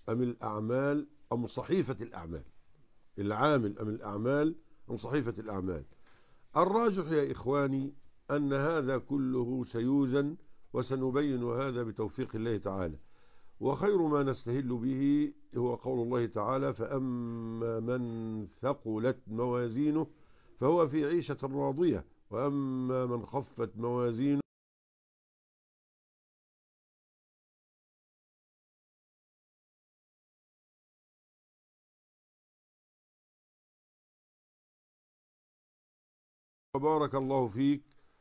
أم الأعمال أم صحيفة الأعمال؟ العامل أم الأعمال أم صحيفة الأعمال؟ الراجح يا إخواني أن هذا كله سيوزن، وسنبين هذا بتوفيق الله تعالى. وخير ما نستهل به هو قول الله تعالى: فأما من ثقلت موازينه فهو في عيشة راضية، وأما من خفت موازينه بارك الله فيك.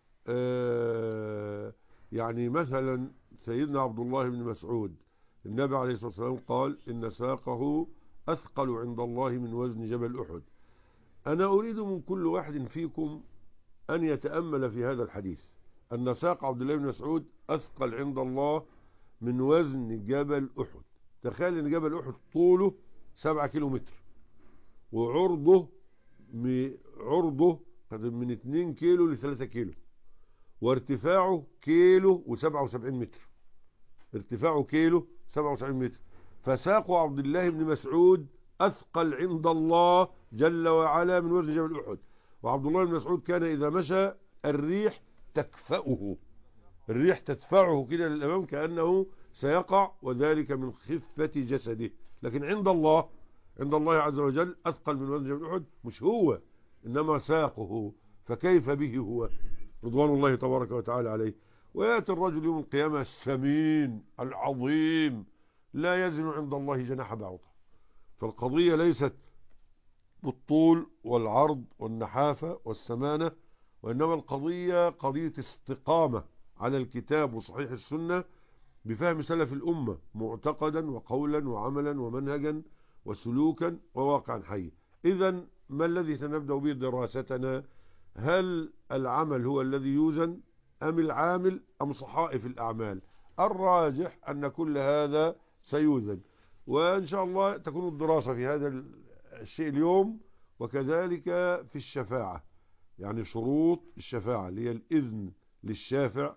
يعني مثلا سيدنا عبد الله بن مسعود، النبي عليه الصلاة والسلام قال: إن ساقه أثقل عند الله من وزن جبل أحد. أنا أريد من كل واحد فيكم أن يتأمل في هذا الحديث، أن ساق عبد الله بن مسعود أثقل عند الله من وزن جبل أحد. تخيل أن جبل أحد طوله 7 كيلو متر، وعرضه عرضه من 2 كيلو ل 3 كيلو، وارتفاعه كيلو و77 متر. ارتفاعه كيلو 77 متر. فساق عبد الله بن مسعود أثقل عند الله جل وعلا من وزن جبل أحد. وعبد الله بن مسعود كان إذا مشى الريح تكفأه، الريح تدفعه كده للأمام كأنه سيقع، وذلك من خفة جسده. لكن عند الله، عند الله عز وجل أثقل من وزن جبل أحد مش هو، إنما ساقه. فكيف به هو رضوان الله تبارك وتعالى عليه؟ ويأتي الرجل يوم القيامة السمين العظيم لا يزن عند الله جناح بعوضة. فالقضية ليست بالطول والعرض والنحافة والسمانة، وإنما القضية قضية استقامة على الكتاب وصحيح السنة بفهم سلف الأمة، معتقدا وقولا وعملا ومنهجا وسلوكا وواقعا حيا. إذن ما الذي سنبدأ به دراستنا؟ هل العمل هو الذي يوزن أم العامل أم صحائف الأعمال؟ الراجح أن كل هذا سيوزن، وإن شاء الله تكون الدراسة في هذا الشيء اليوم. وكذلك في الشفاعة، يعني شروط الشفاعة اللي هي الإذن للشافع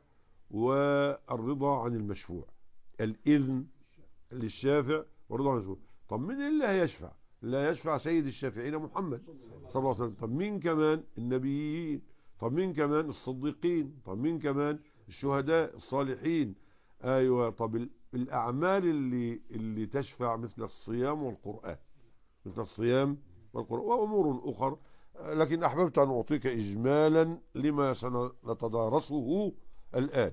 والرضا عن المشفوع. الإذن للشافع والرضا عن المشفوع. طب مين اللي هيشفع؟ لا يشفع سيد الشافعين محمد صلى الله عليه وسلم. طب مين كمان؟ النبيين. طب مين كمان؟ الصديقين. طب مين كمان؟ الشهداء الصالحين. ايوه. طب الاعمال اللي تشفع مثل الصيام والقرآن، مثل الصيام والقرآن وامور اخرى، لكن احببت ان اعطيك اجمالا لما سنتدارسه الان.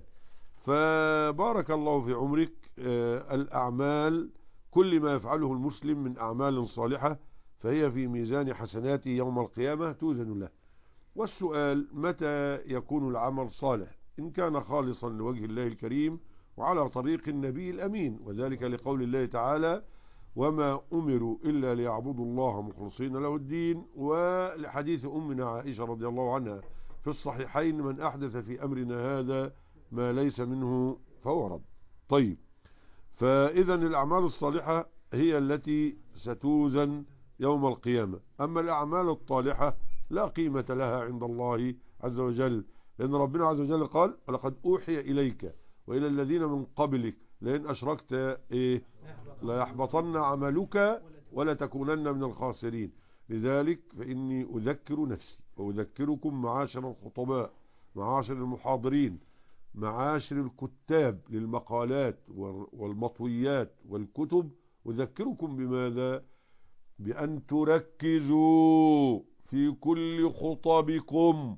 فبارك الله في عمرك. الأعمال كل ما يفعله المسلم من أعمال صالحة فهي في ميزان حسناته يوم القيامة توزن له. والسؤال: متى يكون العمل صالح؟ إن كان خالصا لوجه الله الكريم وعلى طريق النبي الأمين، وذلك لقول الله تعالى: وما أمروا إلا ليعبدوا الله مخلصين له الدين. ولحديث أمنا عائشة رضي الله عنها في الصحيحين: من أحدث في أمرنا هذا ما ليس منه فهو رد. طيب، فإذا الأعمال الصالحة هي التي ستوزن يوم القيامة. أما الأعمال الطالحة لا قيمة لها عند الله عز وجل، لأن ربنا عز وجل قال: ولقد أوحي إليك وإلى الذين من قبلك لئن أشركت لا يحبطن عملك ولا تكونن من الخاسرين. لذلك فإني أذكر نفسي وأذكركم معاشر الخطباء، معاشر المحاضرين، معاشر الكتاب للمقالات والمطويات والكتب، أذكركم بماذا؟ بأن تركزوا في كل خطبكم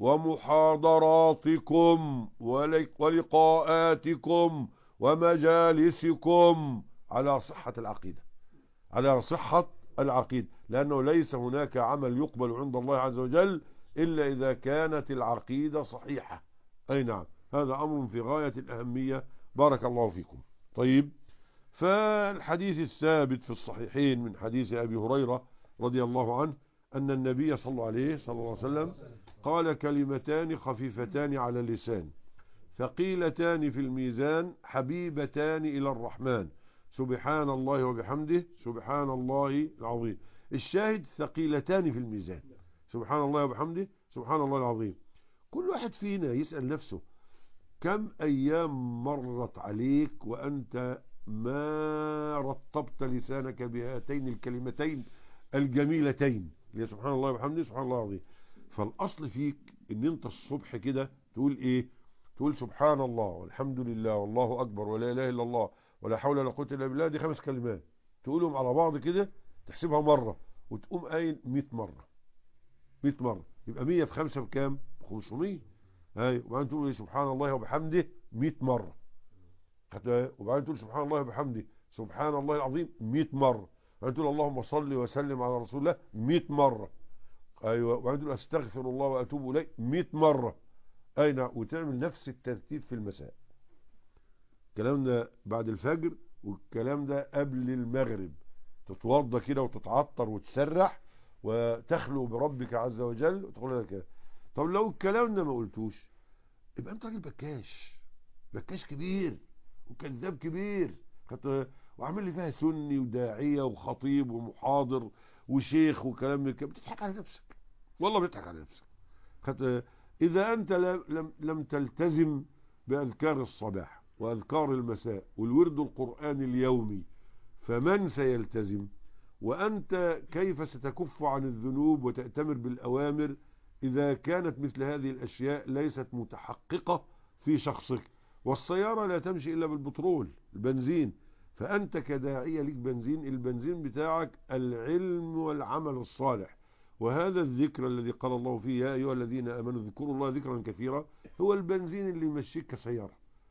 ومحاضراتكم ولقاءاتكم ومجالسكم على صحة العقيدة، على صحة العقيدة، لأنه ليس هناك عمل يقبل عند الله عز وجل إلا إذا كانت العقيدة صحيحة. أي نعم، هذا أمر في غاية الأهمية. بارك الله فيكم. طيب، فالحديث الثابت في الصحيحين من حديث أبي هريرة رضي الله عنه أن النبي صلى الله عليه وسلم قال: كلمتان خفيفتان على اللسان ثقيلتان في الميزان حبيبتان إلى الرحمن سبحان الله وبحمده سبحان الله العظيم. الشاهد: ثقيلتان في الميزان، سبحان الله وبحمده سبحان الله العظيم. كل واحد فينا يسأل نفسه: كم أيام مرت عليك وأنت ما رطبت لسانك بهاتين الكلمتين الجميلتين، اللي سبحان الله وبحمده سبحان الله العظيم. فالأصل فيك ان انت الصبح كده تقول ايه؟ تقول سبحان الله والحمد لله والله أكبر ولا إله إلا الله ولا حول ولا قوة إلا بالله. دي 5 كلمات تقولهم على بعض كده، تحسبها مرة وتقوم قايل 100 مرة. 100 مرة يبقى 100 في 5 بكام؟ 500. ايوه. وبعدين تقول سبحان الله وبحمده 100 مرة. وبعدين تقول سبحان الله وبحمده سبحان الله العظيم 100 مرة. وبعدين تقول اللهم صل وسلم على رسول الله 100 مرة. ايوه. وبعدين تقول استغفر الله واتوب اليه 100 مرة. اي نعم. وتعمل نفس الترتيب في المساء. الكلام ده بعد الفجر، والكلام ده قبل المغرب. تتوضى كده وتتعطر وتسرح وتخلو بربك عز وجل وتقول لك كده. طب لو الكلام ده ما قلتوش يبقى انت راجل بكاش، بكاش كبير وكذاب كبير، وعامل لي فيها سني وداعيه وخطيب ومحاضر وشيخ وكلام من كده. بتضحك على نفسك، والله بتضحك على نفسك. اذا انت لم تلتزم باذكار الصباح واذكار المساء والورد القرآني اليومي، فمن سيلتزم؟ وأنت كيف ستكف عن الذنوب وتأتمر بالأوامر إذا كانت مثل هذه الأشياء ليست متحققة في شخصك؟ والسيارة لا تمشي إلا بالبترول، البنزين. فأنت كداعية لك بنزين، البنزين بتاعك العلم والعمل الصالح. وهذا الذكر الذي قال الله فيه يا أيها الذين آمنوا اذكروا الله ذكرا كثيرا هو البنزين اللي يمشيك كسيارة.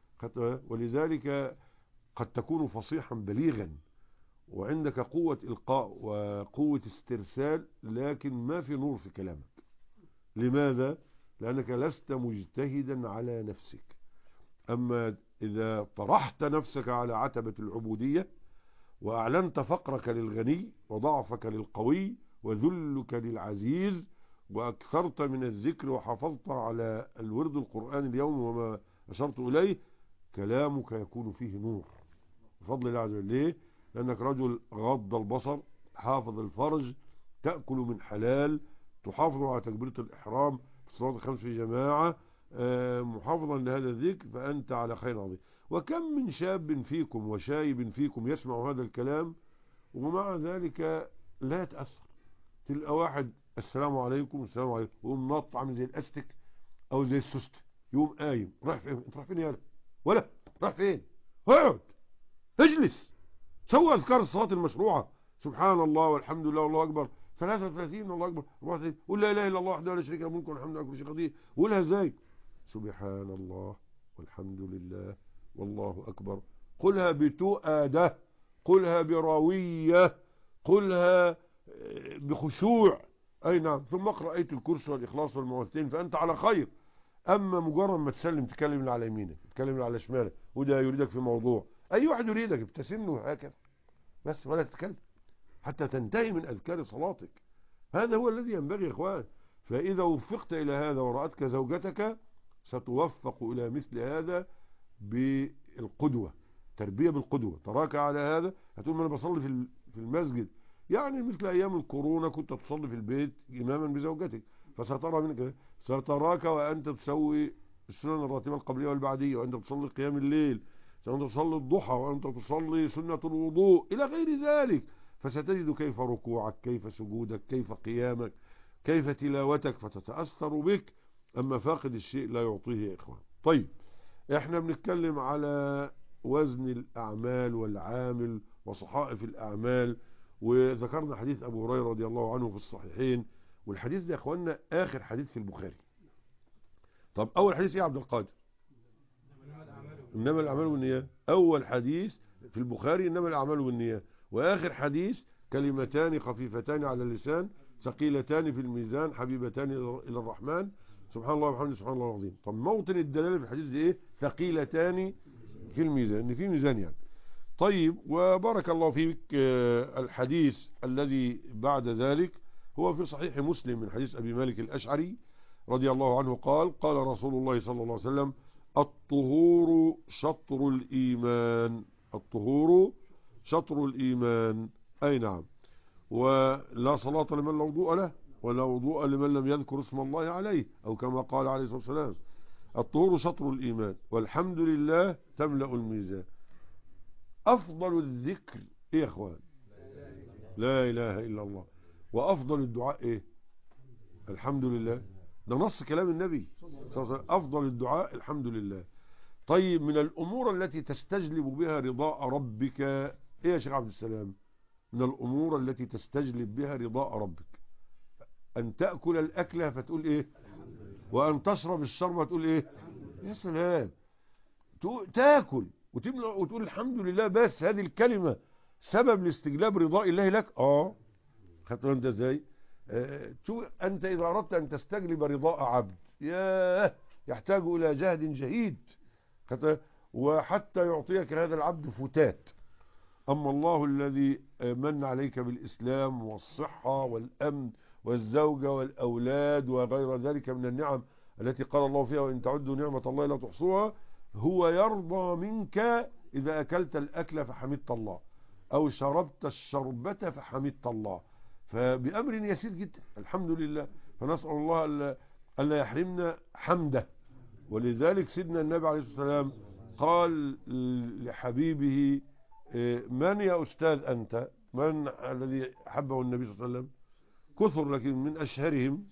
ولذلك قد تكون فصيحا بليغا وعندك قوة إلقاء وقوة استرسال، لكن ما في نور في كلامك. لماذا؟ لأنك لست مجتهدا على نفسك. أما إذا طرحت نفسك على عتبة العبودية وأعلنت فقرك للغني وضعفك للقوي وذلك للعزيز، وأكثرت من الذكر وحافظت على الورد القرآن اليوم وما أشرت إليه، كلامك يكون فيه نور بفضل الله عز وجل. ليه؟ لأنك رجل غض البصر، حافظ الفرج، تأكل من حلال، تحافظ على تكبيرة الإحرام في الصلاة الخمس في جماعة، محافظا لهذا الذكر، فأنت على خير عظيم. وكم من شاب فيكم وشايب فيكم يسمع هذا الكلام ومع ذلك لا يتأثر. تلقى واحد السلام عليكم السلام عليكم ويقوم نط عامل زي الاستك او زي السوست، يقوم قايم رايح فين؟ انت رايح فين يالا؟ ولا رايح فين؟ اقعد، اجلس، سوى اذكار الصلاه المشروعه، سبحان الله والحمد لله والله اكبر 33 الله اكبر 34، قول لا اله الا الله وحده لا شريك له الملك والحمد لله كل شيء قدير. قولها ازاي؟ سبحان الله والحمد لله والله اكبر. قلها بتؤاده، قلها برويه، قلها بخشوع. اي نعم. ثم اقرأ آية الكرسي والإخلاص والمعوذتين فأنت على خير. أما مجرد ما تسلم تكلم اللي على يمينك تكلم اللي على شمالك وده يريدك في موضوع، أي واحد يريدك ابتسم له هكذا بس ولا تتكلم حتى تنتهي من أذكار صلاتك. هذا هو الذي ينبغي يا إخوان. فإذا وفقت إلى هذا ورأتك زوجتك ستوفق إلى مثل هذا بالقدوة، تربية بالقدوة. تراك على هذا هتقول ما أنا بصلي في المسجد، يعني مثل أيام الكورونا كنت تصلي في البيت إماما بزوجتك، فسترى منك ستراك وأنت تسوي السنن الراتبة القبلية والبعدية، وأنت تصلي قيام الليل، وأنت تصلي الضحى، وأنت تصلي سنة الوضوء إلى غير ذلك. فستجد كيف ركوعك، كيف سجودك، كيف قيامك، كيف تلاوتك، فتتأثر بك. أما فاقد الشيء لا يعطيه يا إخوان. طيب احنا بنتكلم على وزن الأعمال والعامل وصحائف الأعمال، وذكرنا حديث أبو هريرة رضي الله عنه في الصحيحين، والحديث ده يا اخوانا آخر حديث في البخاري. طب أول حديث إيه يا عبد القادر؟ إنما الأعمال بالنيات. أول حديث في البخاري إنما الأعمال بالنيات، وآخر حديث كلمتان خفيفتان على اللسان ثقيلتان في الميزان حبيبتان إلى الرحمن سبحان الله وبحمده سبحان الله العظيم. طب موطن الدلالة في الحديث ده إيه؟ ثقيلتان في الميزان، إن في ميزان يعني. طيب وبارك الله فيك. الحديث الذي بعد ذلك هو في صحيح مسلم من حديث أبي مالك الأشعري رضي الله عنه قال قال رسول الله صلى الله عليه وسلم الطهور شطر الإيمان. الطهور شطر الإيمان. أي نعم. ولا صلاة لمن لا وضوء له ولا وضوء لمن لم يذكر اسم الله عليه، أو كما قال عليه الصلاة والسلام الطهور شطر الإيمان والحمد لله تملأ الميزان. أفضل الذكر إيه يا أخوان؟ لا إله إلا الله. وأفضل الدعاء إيه؟ الحمد لله. ده نص كلام النبي صلى الله عليه وسلم، أفضل الدعاء الحمد لله. طيب من الأمور التي تستجلب بها رضاء ربك إيه يا شيخ عبد السلام؟ من الأمور التي تستجلب بها رضاء ربك أن تأكل الأكلة فتقول إيه؟ وأن تشرب الشربة تقول إيه؟ يا سلام. تاكل وتملأ وتقول الحمد لله، بس هذه الكلمة سبب لاستجلاب رضاء الله لك. خدت انت ازاي؟ انت اذا اردت ان تستجلب رضاء عبد يحتاج الى جهد جهيد، وحتى يعطيك هذا العبد فتات. اما الله الذي من عليك بالاسلام والصحة والامن والزوجة والاولاد وغير ذلك من النعم التي قال الله فيها وان تعدوا نعمة الله لا تحصوها، هو يرضى منك اذا اكلت الاكل فحمدت الله او شربت الشربة فحمدت الله، فبأمر يسير جدا الحمد لله. فنسأل الله ألا يحرمنا حمده. ولذلك سيدنا النبي عليه الصلاة والسلام قال لحبيبه من يا أستاذ أنت؟ من الذي حبه النبي صلى الله عليه وسلم؟ كثر، لكن من أشهرهم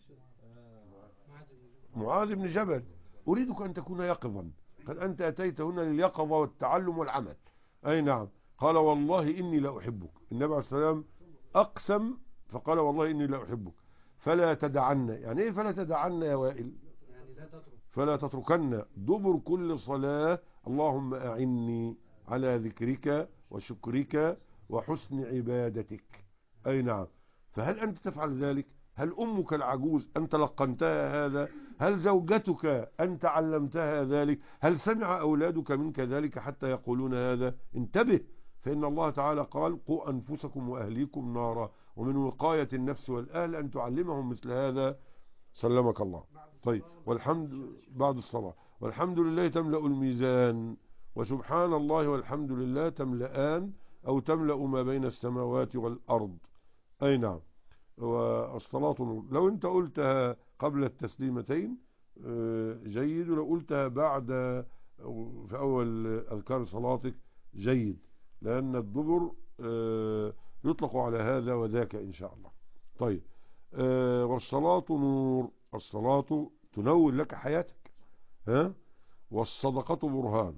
معاذ بن جبل. أريدك أن تكون يقظا، قال أنت أتيت هنا لليقظة والتعلم والعمل. أي نعم. قال والله إني لا أحبك. النبي عليه الصلاة والسلام أقسم فقال والله إني لا أحبك فلا تدعن. يعني إيه فلا تدعن يا وائل؟ يعني لا تترك. فلا تتركن دبر كل صلاة اللهم أعني على ذكرك وشكرك وحسن عبادتك. أي نعم. فهل أنت تفعل ذلك؟ هل أمك العجوز أنت لقنتها هذا؟ هل زوجتك أنت علمتها ذلك؟ هل سمع أولادك منك ذلك حتى يقولون هذا؟ انتبه، فإن الله تعالى قال قوا أنفسكم وأهليكم نارا، ومن وقاية النفس والأهل أن تعلمهم مثل هذا. سلمك الله. طيب والحمد بعد الصلاة والحمد لله تملأ الميزان، وسبحان الله والحمد لله تملأان أو تملأ ما بين السماوات والأرض. أي نعم. والصلاة نور. لو أنت قلتها قبل التسليمتين جيد، ولو قلتها بعد في أول أذكار صلاتك جيد، لأن الدبر يطلق على هذا وذاك إن شاء الله. طيب والصلاة نور، الصلاة تنور لك حياتك. والصدقة برهان.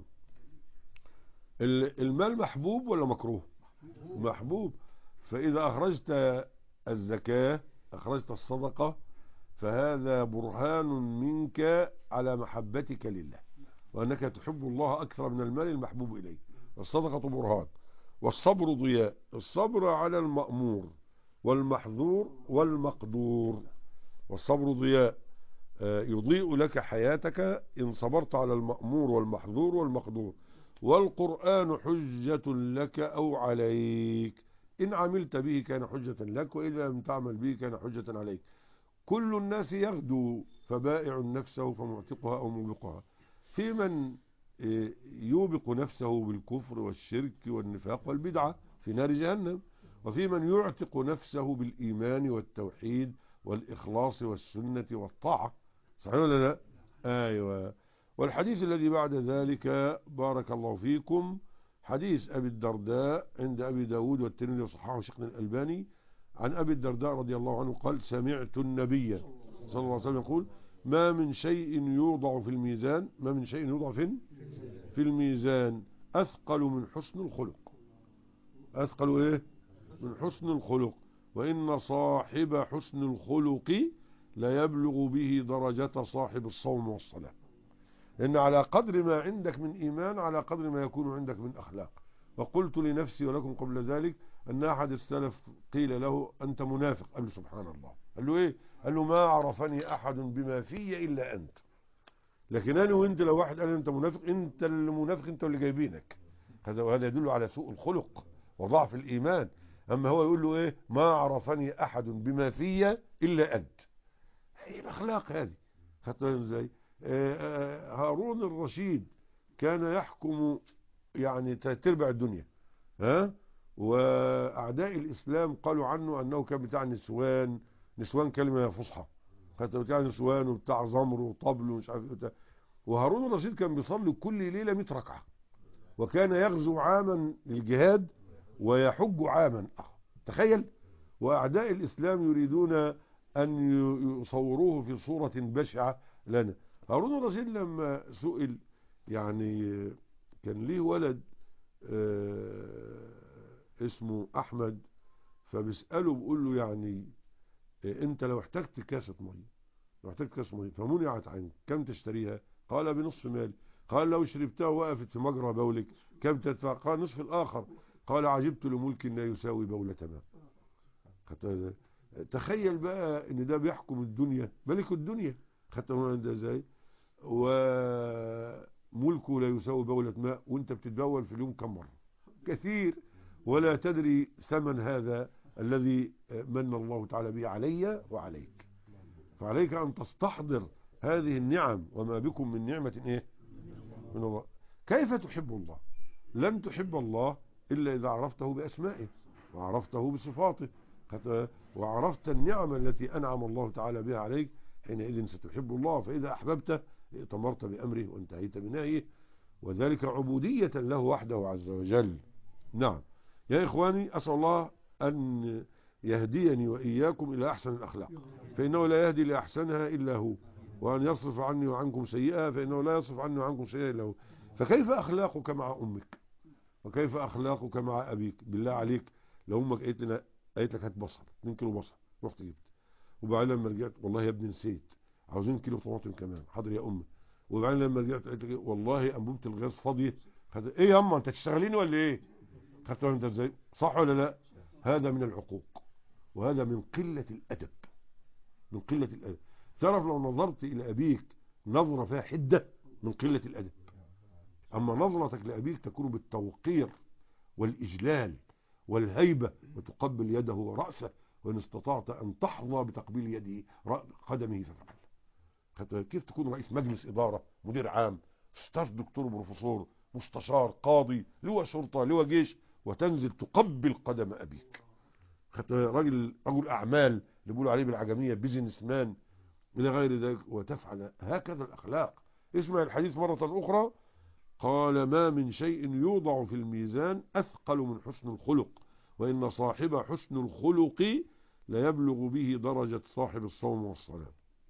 المال محبوب ولا مكروه؟ محبوب. فإذا أخرجت الزكاة أخرجت الصدقة فهذا برهان منك على محبتك لله، وأنك تحب الله أكثر من المال المحبوب إليك. والصدقة برهان. والصبر ضياء، الصبر على المأمور والمحظور والمقدور. والصبر ضياء يضيء لك حياتك إن صبرت على المأمور والمحظور والمقدور. والقرآن حجة لك أو عليك، إن عملت به كان حجة لك، وإذا لم تعمل به كان حجة عليك. كل الناس يغدو فبائع نفسه فمعتقها أو موبقها. في من يوبق نفسه بالكفر والشرك والنفاق والبدعة في نار جهنم، وفي من يعتق نفسه بالإيمان والتوحيد والإخلاص والسنة والطاعة. صحيح ولا لا؟ أيوة. والحديث الذي بعد ذلك بارك الله فيكم حديث أبي الدرداء عند أبي داود والترمذي وصححه شيخنا الألباني. عن أبي الدرداء رضي الله عنه قال سمعت النبي صلى الله عليه وسلم يقول ما من شيء يوضع في الميزان، ما من شيء يوضع في الميزان أثقل من حسن الخلق. أثقل إيه؟ من حسن الخلق. وإن صاحب حسن الخلق لا يبلغ به درجة صاحب الصوم والصلاة. لأن على قدر ما عندك من إيمان على قدر ما يكون عندك من أخلاق. وقلت لنفسي ولكم قبل ذلك أن أحد السلف قيل له أنت منافق، قال له سبحان الله. قال له إيه؟ قال له ما عرفني أحد بما في إلا أنت. لكن أنا وإنت لو واحد قال أنت منافق، أنت المنافق، أنت اللي جايبينك. وهذا يدل على سوء الخلق وضعف الإيمان. أما هو يقول له إيه؟ ما عرفني أحد بما في إلا أنت. هي الأخلاق هذه. خدتها إزاي؟ هارون الرشيد كان يحكم يعني تربع الدنيا، وأعداء الإسلام قالوا عنه أنه كان بتاع نسوان. نسوان كلمة فصحى، بتاع نسوان وبتاع زمر وطبل ومش عارف ايه. وهارون الرشيد كان بيصلي كل ليلة 100 ركعة. وكان يغزو عاما للجهاد ويحج عاما آخر. تخيل. وأعداء الإسلام يريدون أن يصوروه في صورة بشعة لنا. هارون الرشيد لما سئل، يعني كان ليه ولد اسمه أحمد، فبيسأله بيقول له يعني أنت لو احتجت كاسة مية، لو احتجت كاسة مية فمنعت عنك كم تشتريها؟ قال بنصف مال. قال لو شربتها وقفت في مجرى بولك كم تدفع؟ قال نصف الآخر. قال عجبت لملك لا يساوي بولة ماء. تخيل بقى ان ده بيحكم الدنيا، ملك الدنيا. خدت ده ازاي؟ وملكه لا يساوي بولة ماء، وانت بتتبول في اليوم كم مرة؟ كثير. ولا تدري ثمن هذا الذي من الله تعالى به علي وعليك. فعليك ان تستحضر هذه النعم، وما بكم من نعمة ايه من الله. كيف تحب الله؟ لن تحب الله الا اذا عرفته باسمائه وعرفته بصفاته وعرفت النعم التي أنعم الله تعالى بها عليك. حينئذ ستحب الله. فإذا أحببته ائتمرت بأمره وانتهيت بنهيه، وذلك عبودية له وحده عز وجل. نعم يا إخواني، أسأل الله أن يهديني وإياكم إلى أحسن الأخلاق، فإنه لا يهدي لأحسنها إلا هو، وأن يصرف عني وعنكم سيئها، فإنه لا يصرف عني وعنكم سيئها إلا هو. فكيف أخلاقك مع أمك؟ وكيف أخلاقك مع أبيك؟ بالله عليك، لو أمك قالت لك هات بصل 2 كيلو بصل، رحت جبت، وبعدين لما رجعت والله يا ابني نسيت، عاوزين كيلو طماطم كمان، حاضر يا امي. وبعدين لما رجعت قالت لي والله انبوبه الغاز فاضيه. ايه يا اما انت تشتغليني ولا ايه؟ خدت انت ازاي؟ صح ولا لا؟ هذا من العقوق، وهذا من قله الادب، من قله الادب. تعرف لو نظرت الى ابيك نظره فيها حده من قله الادب، اما نظرتك لابيك تكون بالتوقير والاجلال والهيبة، وتقبل يده ورأسه، وإن استطعت أن تحظى بتقبيل يده قدمه فافعل. كيف تكون رئيس مجلس إدارة، مدير عام، استاذ، دكتور، بروفيسور، مستشار، قاضي، لواء شرطة، لواء جيش، وتنزل تقبل قدم أبيك؟ رجل أعمال اللي بيقولوا عليه بالعجمية بيزنس مان إلى غير ذلك، وتفعل هكذا الأخلاق. اسمع الحديث مرة أخرى. قال ما من شيء يوضع في الميزان أثقل من حسن الخلق، وإن صاحب حسن الخلق لا يبلغ به درجة صاحب الصوم والصلاة.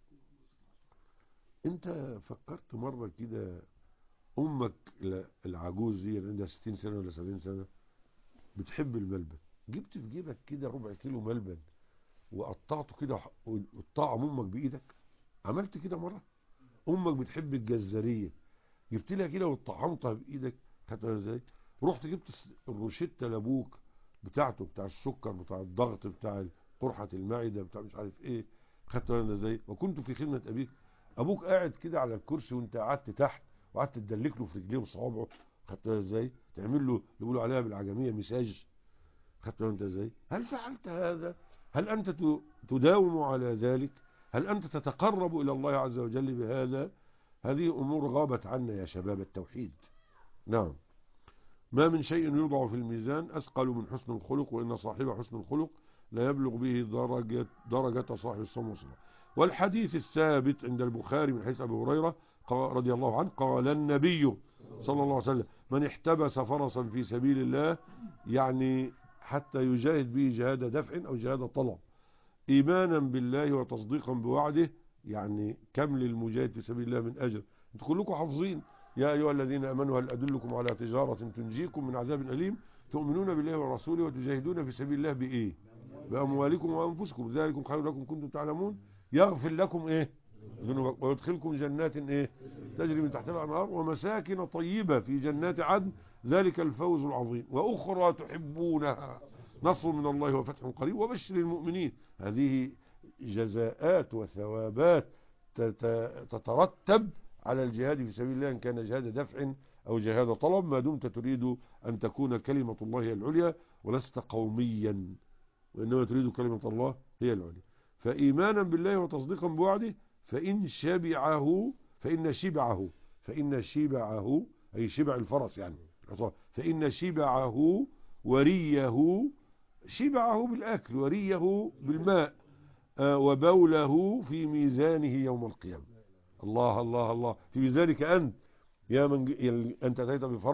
انت فكرت مرة كده أمك العجوز دي اللي عندها 60 سنة ولا 70 سنة بتحب الملبن، جبت في جيبك كده ربع كيلو ملبن وقطعته كده وطعم أمك بإيدك؟ عملت كده مرة؟ أمك بتحب الجزارية، جبت لها كده وطعمتها بايدك؟ خدتها ازاي؟ رحت جبت الروشته لابوك بتاعته، بتاع السكر، بتاع الضغط، بتاع قرحه المعده، بتاع مش عارف ايه، خدتها ازاي؟ وكنت في خدمه ابيك، ابوك قاعد كده على الكرسي وانت قعدت تحت وقعدت تدلك له في رجليه وصوابعه، خدتها ازاي؟ تعمل له اللي بيقولوا عليها بالعجميه مساج، خدتها انت ازاي؟ هل فعلت هذا؟ هل انت تداوم على ذلك؟ هل انت تتقرب الى الله عز وجل بهذا؟ هذه أمور غابت عنا يا شباب التوحيد. نعم. ما من شيء يوضع في الميزان أثقل من حسن الخلق، وإن صاحب حسن الخلق لا يبلغ به درجة صاحب الصوم والصلاة. والحديث الثابت عند البخاري من حديث أبي هريرة رضي الله عنه قال النبي صلى الله عليه وسلم من احتبس فرسا في سبيل الله، يعني حتى يجاهد به جهاد دفع أو جهاد طلب، إيمانا بالله وتصديقا بوعده، يعني كم للمجاهد في سبيل الله من أجر؟ انتوا كلكم حافظين يا أيها الذين آمنوا هل أدلكم على تجارة تنجيكم من عذاب أليم تؤمنون بالله ورسوله وتجاهدون في سبيل الله بإيه؟ بأموالكم وأنفسكم، ذلكم خير لكم كنتم تعلمون، يغفر لكم إيه؟ ذنوبكم ويدخلكم جنات إيه؟ تجري من تحتها الأنهار ومساكن طيبة في جنات عدن، ذلك الفوز العظيم، وأخرى تحبونها نصر من الله وفتح قريب وبشر المؤمنين. هذه جزاءات وثوابات تترتب على الجهاد في سبيل الله، إن كان جهاد دفع أو جهاد طلب، ما دمت تريد أن تكون كلمة الله هي العليا ولست قوميا، وإنما تريد كلمة الله هي العليا. فإيمانا بالله وتصديقا بوعده، فإن شبعه أي شبع الفرس يعني، فإن شبعه وريه، شبعه بالأكل وريه بالماء، وبوله في ميزانه يوم القيامة. الله الله الله، في ميزانك أنت يا من أنت أتيت بفرس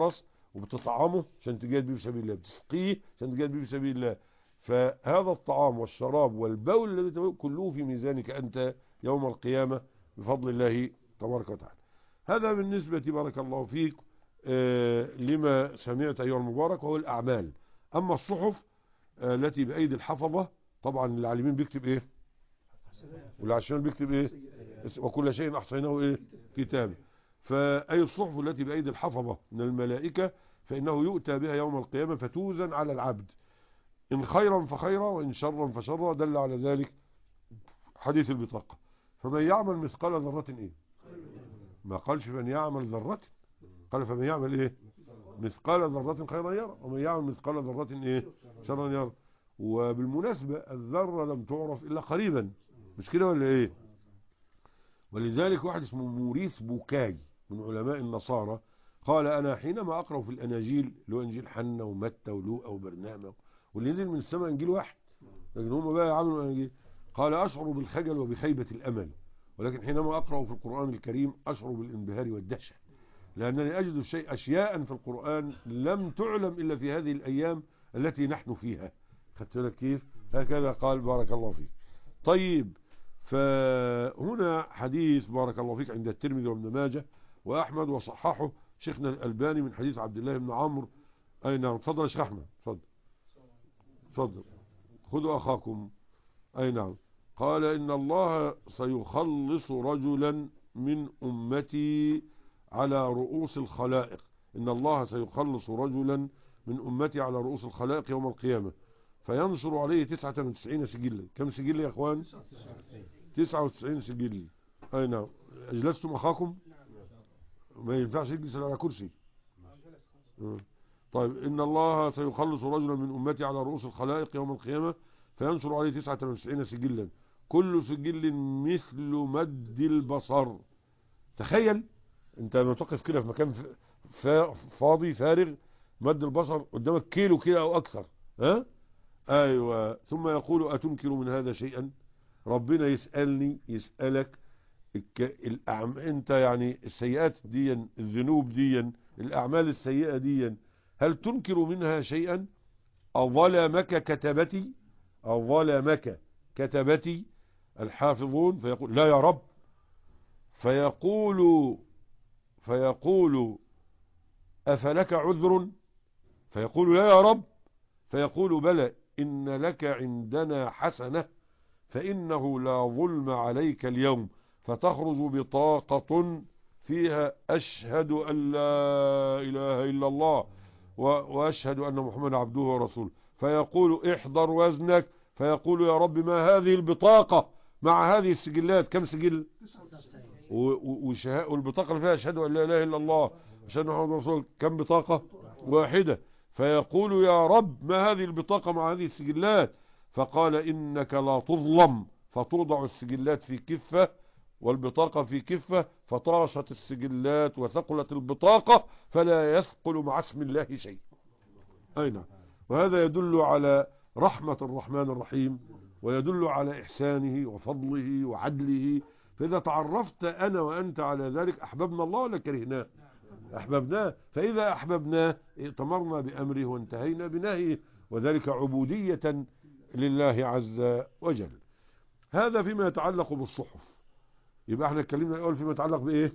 وبتطعمه عشان تجاهد بيه في سبيل الله، بتسقيه عشان تجاهد بيه في سبيل الله. فهذا الطعام والشراب والبول الذي تبول كله في ميزانك أنت يوم القيامة بفضل الله تبارك وتعالى. هذا بالنسبة بارك الله فيك لما سمعت أيها المبارك، وهو الأعمال. أما الصحف التي بأيدي الحفظة، طبعا العالمين بيكتب إيه، واللي على الشمال بيكتب إيه، وكل شيء أحصيناه إيه، كتاب. فأي الصحف التي بأيدي الحفظة من الملائكة فإنه يؤتى بها يوم القيامة فتوزن على العبد، إن خيرا فخيرا وإن شرا فشرا. دل على ذلك حديث البطاقة. فمن يعمل مثقال ذرة إيه، ما قالش من يعمل ذرة، قال فمن يعمل إيه، مثقال ذرة خيرا يرى، ومن يعمل مثقال ذرة إيه، شرا يرى. وبالمناسبة الذرة لم تعرف إلا قريبا، مش كده ولا إيه؟ ولذلك واحد اسمه موريس بوكاي من علماء النصارى قال أنا حينما أقرأ في الأناجيل، اللي هو إنجيل حنا ومتى ولوقا وبرنامج، واللي نزل من السماء إنجيل واحد، لكن هم بقى عملوا أناجيل، قال أشعر بالخجل وبخيبة الأمل، ولكن حينما أقرأ في القرآن الكريم أشعر بالانبهار والدهشة، لأنني أجد أشياء في القرآن لم تعلم إلا في هذه الأيام التي نحن فيها. خدت بالك كيف؟ هكذا قال بارك الله فيك. طيب، فهنا حديث بارك الله فيك عند الترمذي وابن ماجه وأحمد وصححه شيخنا الألباني من حديث عبد الله بن عمرو. أي نعم، تفضل يا شيخ أحمد، تفضل خذوا أخاكم. أي نعم. قال إن الله سيخلص رجلا من أمتي على رؤوس الخلائق، إن الله سيخلص رجلا من أمتي على رؤوس الخلائق يوم القيامة فينشر عليه 99 سجلا. كم سجل يا أخوان؟ 99 سجل. أي نعم. أجلستم أخاكم؟ ما ينفعش يجلس على كرسي. طيب، إن الله سيخلص رجلا من أمتي على رؤوس الخلائق يوم القيامة فينشر عليه 99 سجلا كل سجل مثل مد البصر. تخيل انت لما تقف كده في مكان فاضي فارغ، مد البصر قدامك كيلو كده او اكثر، ها؟ ايوه. ثم يقول اتنكر من هذا شيئا؟ ربنا يسألك انت يعني السيئات دي، الذنوب دي، الاعمال السيئة دي، هل تنكر منها شيئا؟ أظلمك كتبتي الحافظون؟ فيقول لا يا رب. فيقول أفلك عذر؟ فيقول لا يا رب. فيقول بلى، إن لك عندنا حسنة فإنه لا ظلم عليك اليوم، فتخرج بطاقة فيها أشهد أن لا إله إلا الله وأشهد أن محمد عبده ورسوله. فيقول احضر وزنك. فيقول يا رب ما هذه البطاقة مع هذه السجلات؟ كم سجل؟ والبطاقة اللي فيها أشهد أن لا إله إلا الله أشهد أن محمد رسول الله كم بطاقة؟ واحدة. فيقول يا رب ما هذه البطاقة مع هذه السجلات؟ فقال إنك لا تظلم. فتوضع السجلات في كفة والبطاقة في كفة، فطاشت السجلات وثقلت البطاقة فلا يثقل مع اسم الله شيء. أين؟ وهذا يدل على رحمة الرحمن الرحيم، ويدل على إحسانه وفضله وعدله. فإذا تعرفت أنا وأنت على ذلك أحببنا الله ولا كرهناه؟ أحببناه. فإذا أحببناه ائتمرنا بأمره وانتهينا بنهيه، وذلك عبودية لله عز وجل. هذا فيما يتعلق بالصحف. يبقى احنا اتكلمنا الأول فيما يتعلق بإيه؟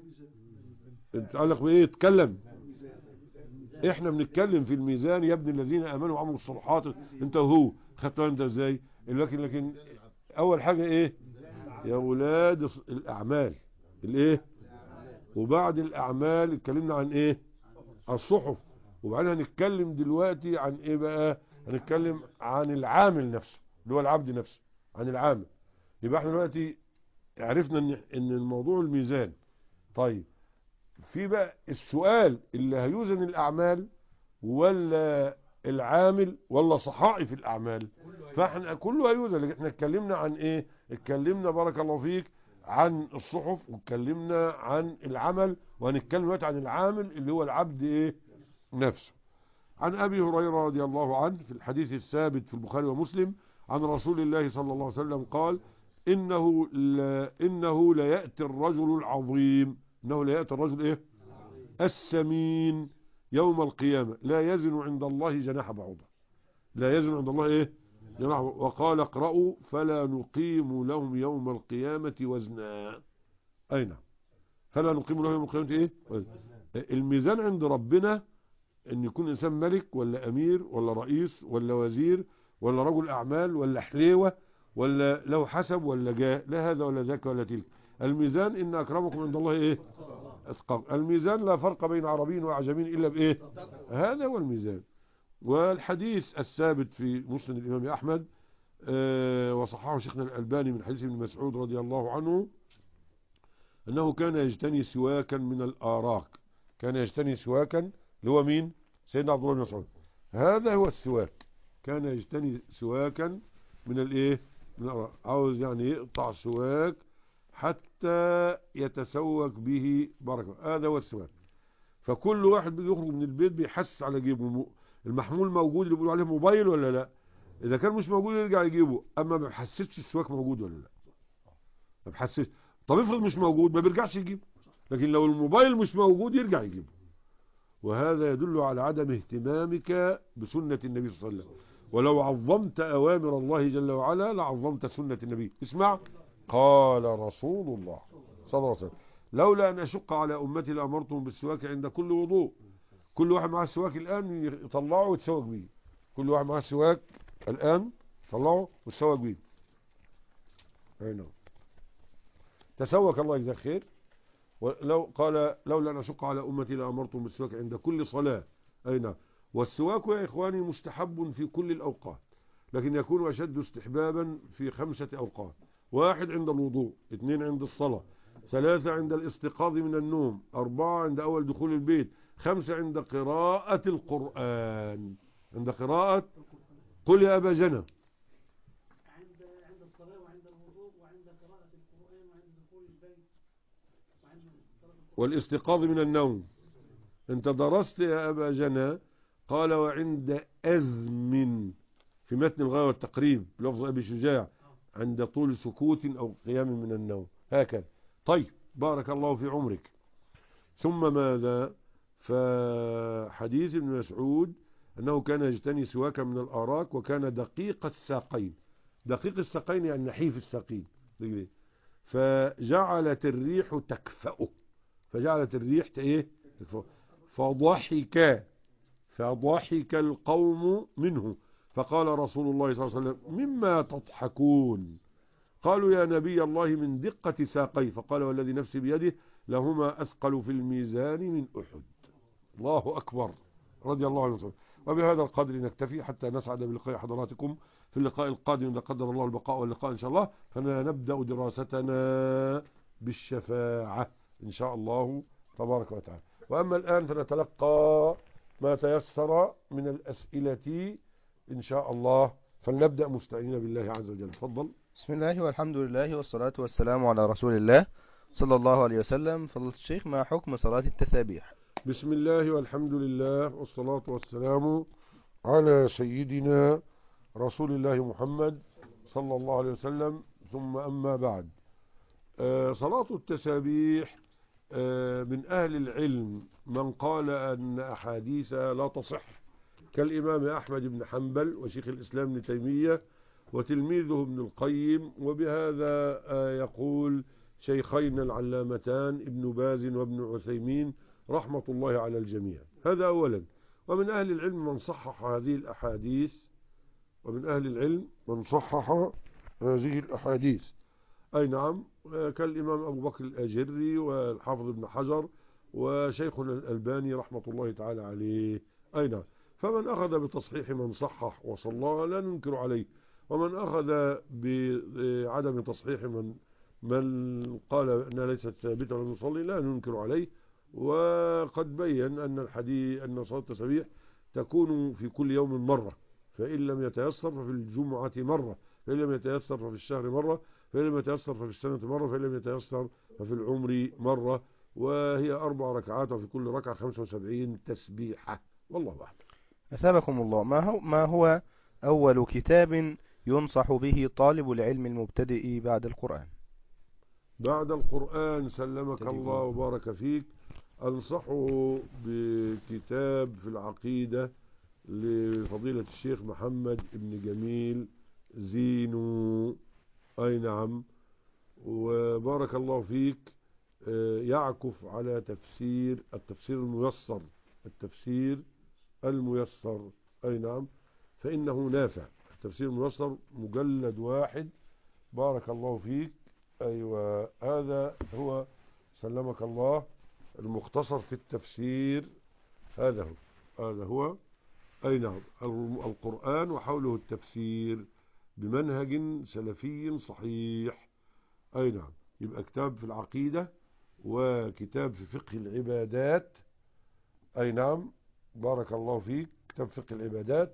اتكلم. احنا بنتكلم في الميزان يا ابن الذين آمنوا وعملوا الصالحات. انت وهو خدتوا انت ازاي؟ لكن اول حاجة ايه يا اولاد؟ الاعمال. الايه؟ وبعد الاعمال اتكلمنا عن ايه؟ الصحف. وبعدين هنتكلم دلوقتي عن ايه بقى؟ هنتكلم عن العامل نفسه اللي هو العبد نفسه، عن العامل. يبقى احنا دلوقتي عرفنا ان الموضوع الميزان. طيب، في بقى السؤال اللي هيوزن الاعمال ولا العامل ولا صحائف الاعمال؟ فاحنا كله هيوزن. لكن احنا اتكلمنا عن ايه؟ اتكلمنا بارك الله فيك عن الصحف، واتكلمنا عن العمل، وهنتكلم دلوقتي عن العامل اللي هو العبد ايه نفسه. عن ابي هريره رضي الله عنه في الحديث الثابت في البخاري ومسلم عن رسول الله صلى الله عليه وسلم قال انه لا ياتي الرجل العظيم. انه لا ياتي الرجل ايه؟ السمين يوم القيامة لا يزن عند الله جناح بعوضة. لا يزن عند الله إيه؟ جناح بعوضة. وقال اقرأوا فلا نقيم لهم يوم القيامة وزنا. أين فلا نقيم لهم يوم القيامة إيه؟ وزنا. الميزان عند ربنا ان يكون انسان ملك ولا امير ولا رئيس ولا وزير ولا رجل اعمال ولا حليوة ولا له حسب ولا جاه، لا هذا ولا ذاك ولا تلك. الميزان ان اكرمكم عند الله ايه؟ اتقاكم. الميزان لا فرق بين عربي واعجمي الا بايه؟ هذا هو الميزان. والحديث الثابت في مسند الامام احمد وصححه شيخنا الالباني من حديث ابن مسعود رضي الله عنه انه كان يجتني سواكا من الاراك. كان يجتني سواكا اللي هو مين؟ سيدنا عبد الله بن مسعود. هذا هو السواك. كان يجتني سواكا من الايه؟ من الأراك. عاوز يعني يقطع سواك حتى يتسوك به بركه. هذا هو السواك. فكل واحد بيخرج من البيت بيحس على جيبه. المحمول موجود اللي بيقولوا عليه موبايل ولا لا؟ اذا كان مش موجود يرجع يجيبه، اما ما بيحسسش السواك موجود ولا لا. ما بيحسسش. طب افرض مش موجود ما بيرجعش يجيبه، لكن لو الموبايل مش موجود يرجع يجيبه. وهذا يدل على عدم اهتمامك بسنة النبي صلى الله عليه وسلم. ولو عظمت أوامر الله جل وعلا لعظمت سنة النبي. اسمع، قال رسول الله صلى الله عليه وسلم لولا أن أشق على أمتي لأمرتهم بالسواك عند كل وضوء. كل واحد معاه السواك الآن يطلعه ويتسوق بيه. كل واحد معاه السواك الآن يطلعه ويتسوق بيه. هنا تسوك الله يجزاك خير. ولو قال لولا أن أشق على أمتي لأمرتهم بالسواك عند كل صلاة. أي نعم. والسواك يا إخواني مستحب في كل الأوقات، لكن يكون أشد استحبابا في 5 أوقات. 1 عند الوضوء، 2 عند الصلاة، 3 عند الاستيقاظ من النوم، 4 عند أول دخول البيت، 5 عند قراءة القرآن. عند قراءة قل يا أبا جنى. عند الصلاة وعند الوضوء وعند قراءة القرآن وعند دخول البيت والاستيقاظ من النوم. انت درست يا أبا جنى. قال وعند أزم في متن الغاية والتقريب بلفظ أبي شجاع عند طول سكوت أو قيام من النوم. هكذا. طيب بارك الله في عمرك. ثم ماذا؟ فحديث ابن مسعود أنه كان يجتني سواكا من الأراك وكان دقيق الساقين. دقيق الساقين يعني نحيف الساقين. فجعلت الريح تكفأه. فجعلت الريح ايه؟ فضحك القوم منه. فقال رسول الله صلى الله عليه وسلم مما تضحكون؟ قالوا يا نبي الله من دقة ساقيه. فقال والذي نفسي بيده لهما أثقل في الميزان من أحد. الله أكبر. رضي الله عنه. وبهذا القدر نكتفي حتى نسعد بلقاء حضراتكم في اللقاء القادم إذا قدر الله البقاء واللقاء إن شاء الله. فنبدأ دراستنا بالشفاعة إن شاء الله تبارك وتعالى. وأما الآن فنتلقى ما تيسر من الأسئلة إن شاء الله. فلنبدأ مستعينين بالله عز وجل. تفضل. بسم الله والحمد لله والصلاة والسلام على رسول الله صلى الله عليه وسلم. فضيلة الشيخ، ما حكم صلاة التسابيح؟ بسم الله والحمد لله والصلاة والسلام على سيدنا رسول الله محمد صلى الله عليه وسلم. ثم أما بعد. صلاة التسابيح من أهل العلم من قال أن أحاديثها لا تصح، كالإمام أحمد بن حنبل وشيخ الإسلام ابن تيمية وتلميذه ابن القيم. وبهذا يقول شيخين العلامتان ابن باز وابن عثيمين رحمة الله على الجميع. هذا أولا. ومن أهل العلم من صحح هذه الأحاديث. أي نعم، كالإمام أبو بكر الأجري والحافظ ابن حجر وشيخنا الألباني رحمة الله تعالى عليه. أي نعم. فمن أخذ بتصحيح من صحح وصلى لا ننكر عليه، ومن أخذ بعدم تصحيح من قال أنها ليست ثابتة ولم يصلي لا ننكر عليه. وقد بين أن صلاة التسابيح تكون في كل يوم مرة، فإن لم يتيسر ففي الجمعة مرة، فإن لم يتيسر ففي الشهر مرة، فإن لم يتيسر ففي السنة مرة، فإن لم يتيسر ففي العمر مرة. وهي 4 ركعات وفي كل ركعة 75 تسبيحة. والله أعلم. أثابكم الله. ما هو أول كتاب ينصح به طالب العلم المبتدئ بعد القرآن؟ بعد القرآن سلمك الله وبارك فيك. أنصحه بكتاب في العقيدة لفضيلة الشيخ محمد ابن جميل زينو. أي نعم. وبارك الله فيك. يعكف على التفسير الميسر. التفسير الميسر. أي نعم. فإنه نافع. التفسير الميسر مجلد واحد. بارك الله فيك. أيوة، هذا هو سلمك الله المختصر في التفسير. هذا هو. أي نعم. القرآن وحوله التفسير بمنهج سلفي صحيح. أي نعم. يبقى كتاب في العقيدة وكتاب في فقه العبادات. أي نعم. بارك الله فيك. كتاب فقه العبادات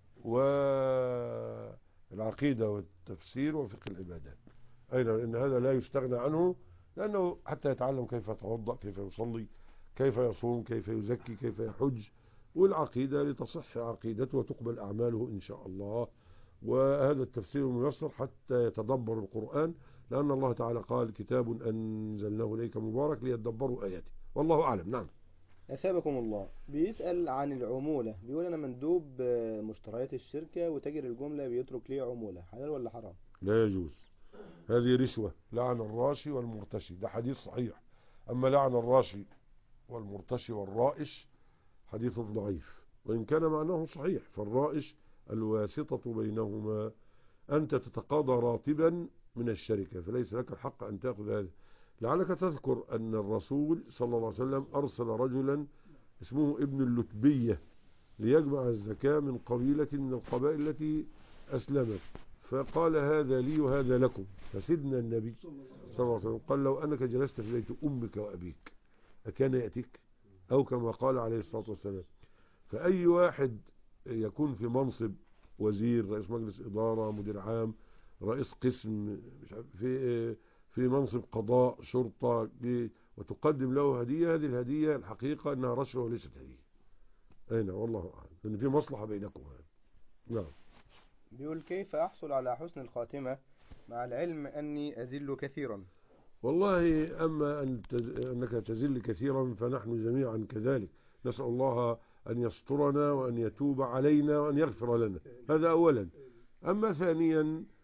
والعقيدة والتفسير وفقه العبادات. أي نعم. إن هذا لا يستغنى عنه، لأنه حتى يتعلم كيف يتوضأ، كيف يصلي، كيف يصوم، كيف يزكي، كيف يحج، والعقيدة لتصح عقيدته وتقبل أعماله إن شاء الله. وهذا التفسير الميسر حتى يتدبر القرآن، لأن الله تعالى قال كتاب أنزلناه إليك مبارك ليتدبروا آياته. والله أعلم. نعم. أثابكم الله. بيسأل عن العمولة، بيقول أنا مندوب مشتريات الشركة وتاجر الجملة بيترك لي عمولة، حلال ولا حرام؟ لا يجوز. هذه رشوة. لعن الراشي والمرتشي. ده حديث صحيح. أما لعن الراشي والمرتشي والرائش حديث ضعيف، وإن كان معناه صحيح. فالرائش الواسطة بينهما. أنت تتقاضى راتبا من الشركة، فليس لك الحق أن تأخذ هذا. لعلك تذكر أن الرسول صلى الله عليه وسلم أرسل رجلا اسمه ابن اللتبية ليجمع الزكاة من قبيلة من القبائل التي أسلمت، فقال هذا لي وهذا لكم. فسيدنا النبي صلى الله عليه وسلم قال لو أنك جلست في بيت أمك وأبيك أكان يأتيك؟ أو كما قال عليه الصلاة والسلام. فأي واحد يكون في منصب وزير، رئيس مجلس إدارة، مدير عام، رئيس قسم، مش عارف في منصب قضاء، شرطة، وتقدم له هدية، هذه الهدية الحقيقة أنها رشوة وليست هدية. أين والله أعلم، لأن في مصلحة بينكم. نعم. بيقول كيف أحصل على حسن الخاتمة مع العلم أني أزل كثيرا؟ والله أما أنك تزل كثيرا فنحن جميعا كذلك. نسأل الله أن يسترنا وأن يتوب علينا وأن يغفر لنا. هذا أولا. أما ثانيا،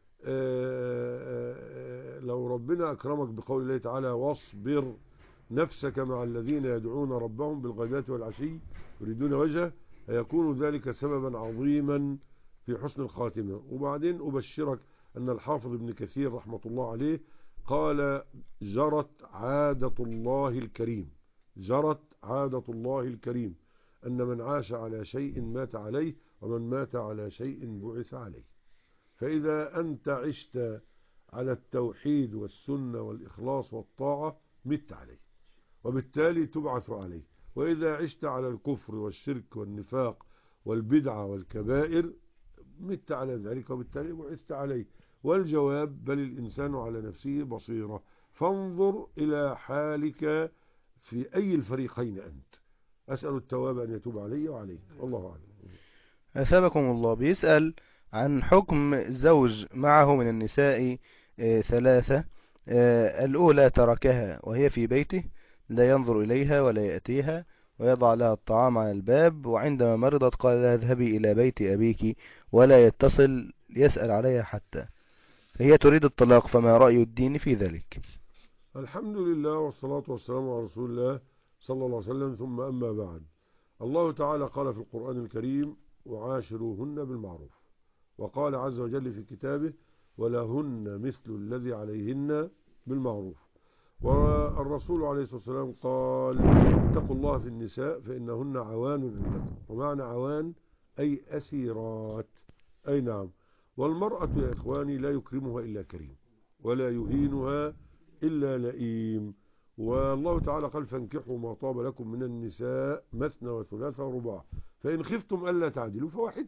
لو ربنا أكرمك بقول الله تعالى واصبر نفسك مع الذين يدعون ربهم بالغداة والعشي يريدون وجهه، فيكون ذلك سببا عظيما في حسن الخاتمة. وبعدين أبشرك أن الحافظ ابن كثير رحمة الله عليه قال جرت عادة الله الكريم، جرت عادة الله الكريم أن من عاش على شيء مات عليه، ومن مات على شيء بعث عليه. فإذا أنت عشت على التوحيد والسنة والإخلاص والطاعة مت عليه، وبالتالي تبعث عليه. وإذا عشت على الكفر والشرك والنفاق والبدعة والكبائر مت على ذلك، وبالتالي بعثت عليه. والجواب بل الإنسان على نفسه بصيرة، فانظر إلى حالك في أي الفريقين أنت. أسأل التواب أن يتوب علي وعليك. والله أعلم. أثابكم الله. بيسأل عن حكم زوج معه من النساء ثلاثة. الأولى تركها وهي في بيته، لا ينظر إليها ولا يأتيها، ويضع لها الطعام على الباب، وعندما مرضت قال لها اذهبي إلى بيت أبيك، ولا يتصل يسأل عليها حتى. هي تريد الطلاق، فما رأي الدين في ذلك؟ الحمد لله والصلاة والسلام على رسول الله صلى الله عليه وسلم. ثم أما بعد، الله تعالى قال في القرآن الكريم وعاشروهن بالمعروف، وقال عز وجل في كتابه ولهن مثل الذي عليهن بالمعروف. والرسول عليه الصلاة والسلام قال اتقوا الله في النساء فإنهن عوان عندكم. ومعنى عوان أي أسيرات. أي نعم. والمرأة يا إخواني لا يكرمها إلا كريم، ولا يهينها إلا لئيم. والله تعالى قال فانكحوا ما طاب لكم من النساء مثنى وثلاث ورباع، فإن خفتم ألا تعدلوا فواحدة.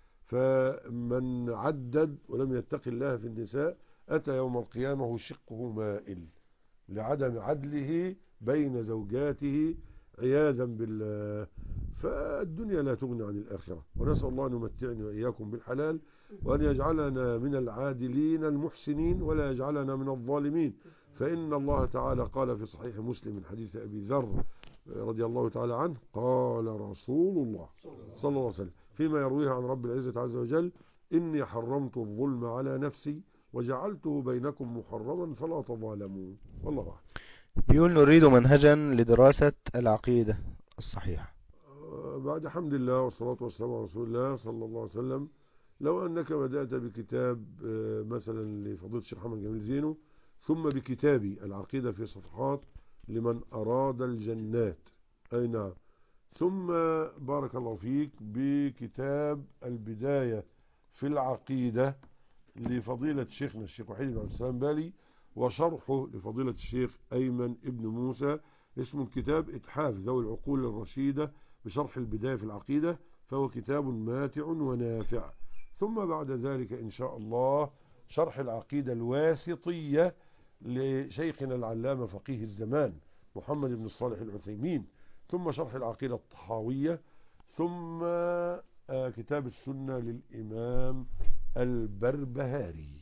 فمن عدد ولم يتق الله في النساء أتى يوم القيامة وشقه مائل لعدم عدله بين زوجاته عياذا بالله. فالدنيا لا تغني عن الآخرة. ونسأل الله أن يمتعني وإياكم بالحلال، وأن يجعلنا من العادلين المحسنين، ولا يجعلنا من الظالمين. فإن الله تعالى قال في صحيح مسلم من حديث أبي ذر رضي الله تعالى عنه قال رسول الله صلى الله عليه وسلم فيما يرويه عن رب العزة عز وجل: إني حرمت الظلم على نفسي وجعلته بينكم محرما فلا تظالموا. والله أعلم. بيقول نريد منهجا لدراسة العقيدة الصحيحة. بعد حمد الله والصلاة والسلام على رسول الله صلى الله عليه وسلم، لو أنك بدأت بكتاب مثلا لفضيلة الشيخ محمد جميل زينو، ثم بكتابي العقيدة في صفحات لمن أراد الجنات، أي نعم، ثم بارك الله فيك بكتاب البداية في العقيدة لفضيلة شيخنا الشيخ وحيد بن عبد السلام بالي، وشرحه لفضيلة الشيخ أيمن ابن موسى، اسم الكتاب إتحاف ذوي العقول الرشيدة بشرح البداية في العقيدة، فهو كتاب ماتع ونافع. ثم بعد ذلك إن شاء الله شرح العقيدة الواسطية لشيخنا العلامة فقيه الزمان محمد بن الصالح العثيمين، ثم شرح العقيدة الطحاوية، ثم كتاب السنة للإمام البربهاري.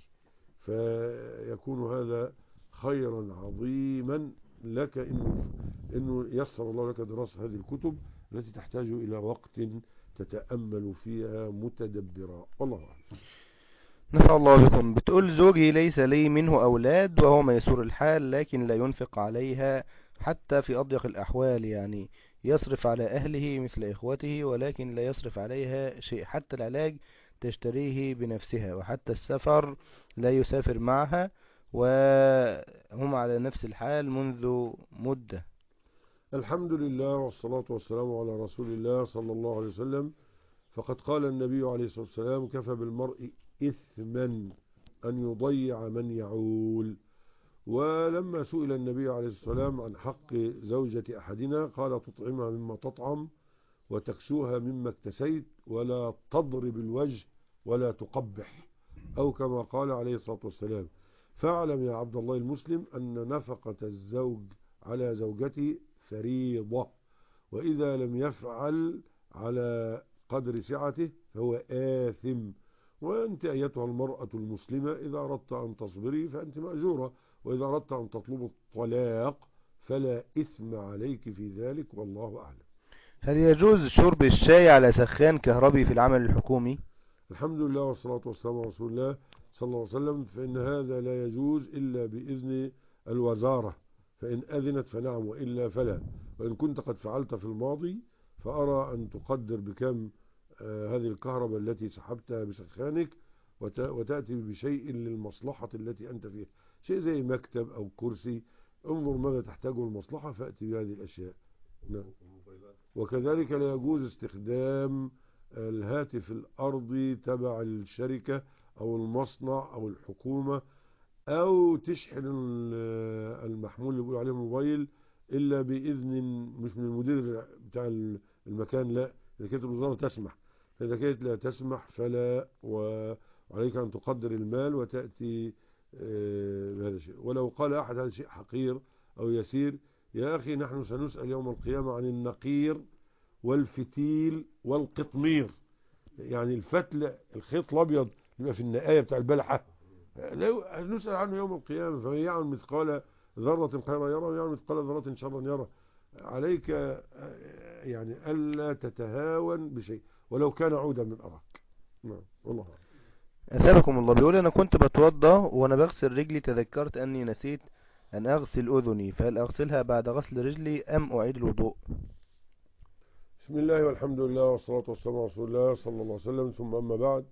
فيكون هذا خيرا عظيما لك إنه يسر الله لك دراسة هذه الكتب التي تحتاج إلى وقت تتأمل فيها متدبرا. والله أعلم. نفع الله بكم. بتقول زوجي ليس لي منه أولاد وهو ميسور الحال، لكن لا ينفق عليها حتى في أضيق الأحوال، يعني يصرف على أهله مثل إخوته ولكن لا يصرف عليها شيء، حتى العلاج تشتريه بنفسها، وحتى السفر لا يسافر معها، وهم على نفس الحال منذ مدة. الحمد لله والصلاة والسلام على رسول الله صلى الله عليه وسلم. فقد قال النبي عليه الصلاة والسلام: كفى بالمرء إثما أن يضيع من يعول. ولما سئل النبي عليه الصلاة والسلام عن حق زوجة أحدنا قال: تطعمها مما تطعم وتكسوها مما اكتسيت ولا تضرب الوجه ولا تقبح، أو كما قال عليه الصلاة والسلام. فاعلم يا عبد الله المسلم أن نفقة الزوج على زوجته فريضة، وإذا لم يفعل على قدر سعته فهو آثم. وأنت أيتها المرأة المسلمة إذا أردت أن تصبري فأنت مأجورة، وإذا أردت أن تطلب الطلاق فلا إثم عليك في ذلك، والله أعلم. هل يجوز شرب الشاي على سخان كهربي في العمل الحكومي؟ الحمد لله والصلاة والسلام على رسول الله صلى الله عليه وسلم. فإن هذا لا يجوز إلا بإذن الوزارة، فإن أذنت فنعم وإلا فلا. وإن كنت قد فعلت في الماضي فأرى أن تقدر بكم هذه الكهرباء التي سحبتها بسخانك، وتأتي بشيء للمصلحة التي أنت فيها، شيء زي مكتب أو كرسي، انظر ماذا تحتاجه المصلحة فأتي بهذه الأشياء. نعم. وكذلك لا يجوز استخدام الهاتف الأرضي تبع الشركة أو المصنع أو الحكومة، أو تشحن المحمول اللي بيقول عليه موبايل إلا بإذن مش من المدير بتاع المكان، لا، إذا كانت الوزارة تسمح. فإذا كانت لا تسمح فلا، وعليك أن تقدر المال وتأتي بهذا الشيء. ولو قال أحد هذا شيء حقير أو يسير، يا أخي نحن سنسأل يوم القيامة عن النقير والفتيل والقطمير، يعني الفتل الخيط الأبيض يبقى في النقاية بتاع البلحة، نسأل عنه يوم القيامة. فمن يعمل مثقال ذرة خيرا يرى ومن يعمل مثقال ذرة شرا يرى. عليك يعني ألا تتهاون بشيء ولو كان عودا من أراك. نعم والله. أثابكم الله. بيقول أنا كنت بتوضى وأنا بغسل رجلي تذكرت أني نسيت أن أغسل أذني، فهل أغسلها بعد غسل رجلي أم أعيد الوضوء؟ بسم الله والحمد لله والصلاة والسلام على رسول الله صلى الله عليه وسلم. ثم أما بعد،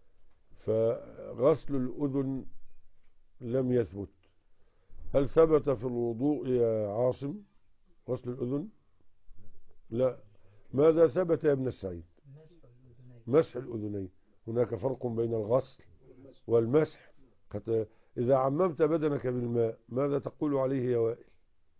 فغسل الأذن لم يثبت. هل ثبت في الوضوء يا عاصم غسل الأذن؟ لا. ماذا ثبت يا ابن السعيد؟ مسح الأذنين. هناك فرق بين الغسل والمسح. إذا عممت بدنك بالماء ماذا تقول عليه يا وائل؟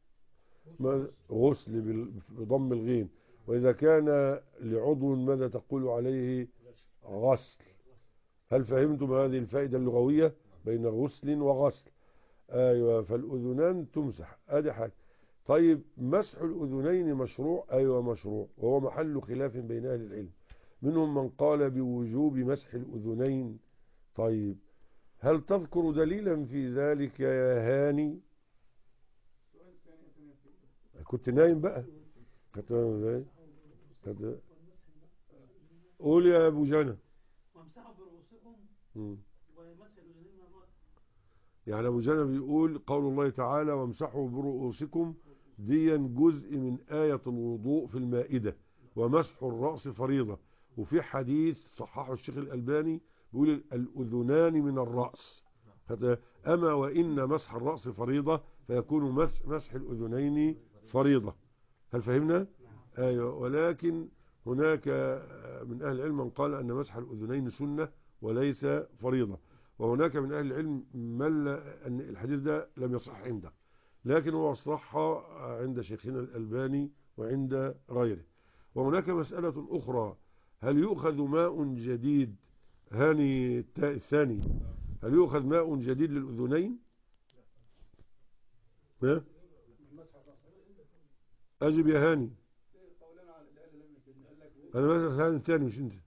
غسل بضم الغين. وإذا كان لعضو ماذا تقول عليه؟ غسل. هل فهمتم هذه الفائدة اللغوية بين غسل وغسل؟ أيوة. فالأذنان تمسح، أدي حاجة. طيب مسح الأذنين مشروع؟ أيوة مشروع، وهو محل خلاف بين أهل العلم. منهم من قال بوجوب مسح الأذنين. طيب هل تذكر دليلا في ذلك يا هاني؟ كنت نايم بقى. خدتها ازاي؟ قول يا ابو جنى. وامسحوا برؤوسكم مم. ومسح الاذنين من الراس. يعني ابو جنى بيقول قول الله تعالى وامسحوا برؤوسكم دي جزء من آية الوضوء في المائدة، ومسح الرأس فريضة. وفي حديث صححه الشيخ الألباني بيقول الأذنان من الرأس. أما وإن مسح الرأس فريضة فيكون مسح الأذنين فريضة. هل فهمنا؟ أيوة. ولكن هناك من أهل العلم من قال أن مسح الأذنين سنة وليس فريضة، وهناك من أهل العلم من أن الحديث ده لم يصح عنده، لكن هو أصلحها عند شيخنا الألباني وعند غيره. وهناك مسألة أخرى، هل يؤخذ ماء جديد؟ هاني الثاني، هل يؤخذ ماء جديد للأذنين؟ ها؟ أجب يا هاني. أنا مثلا هاني الثاني مش أنت.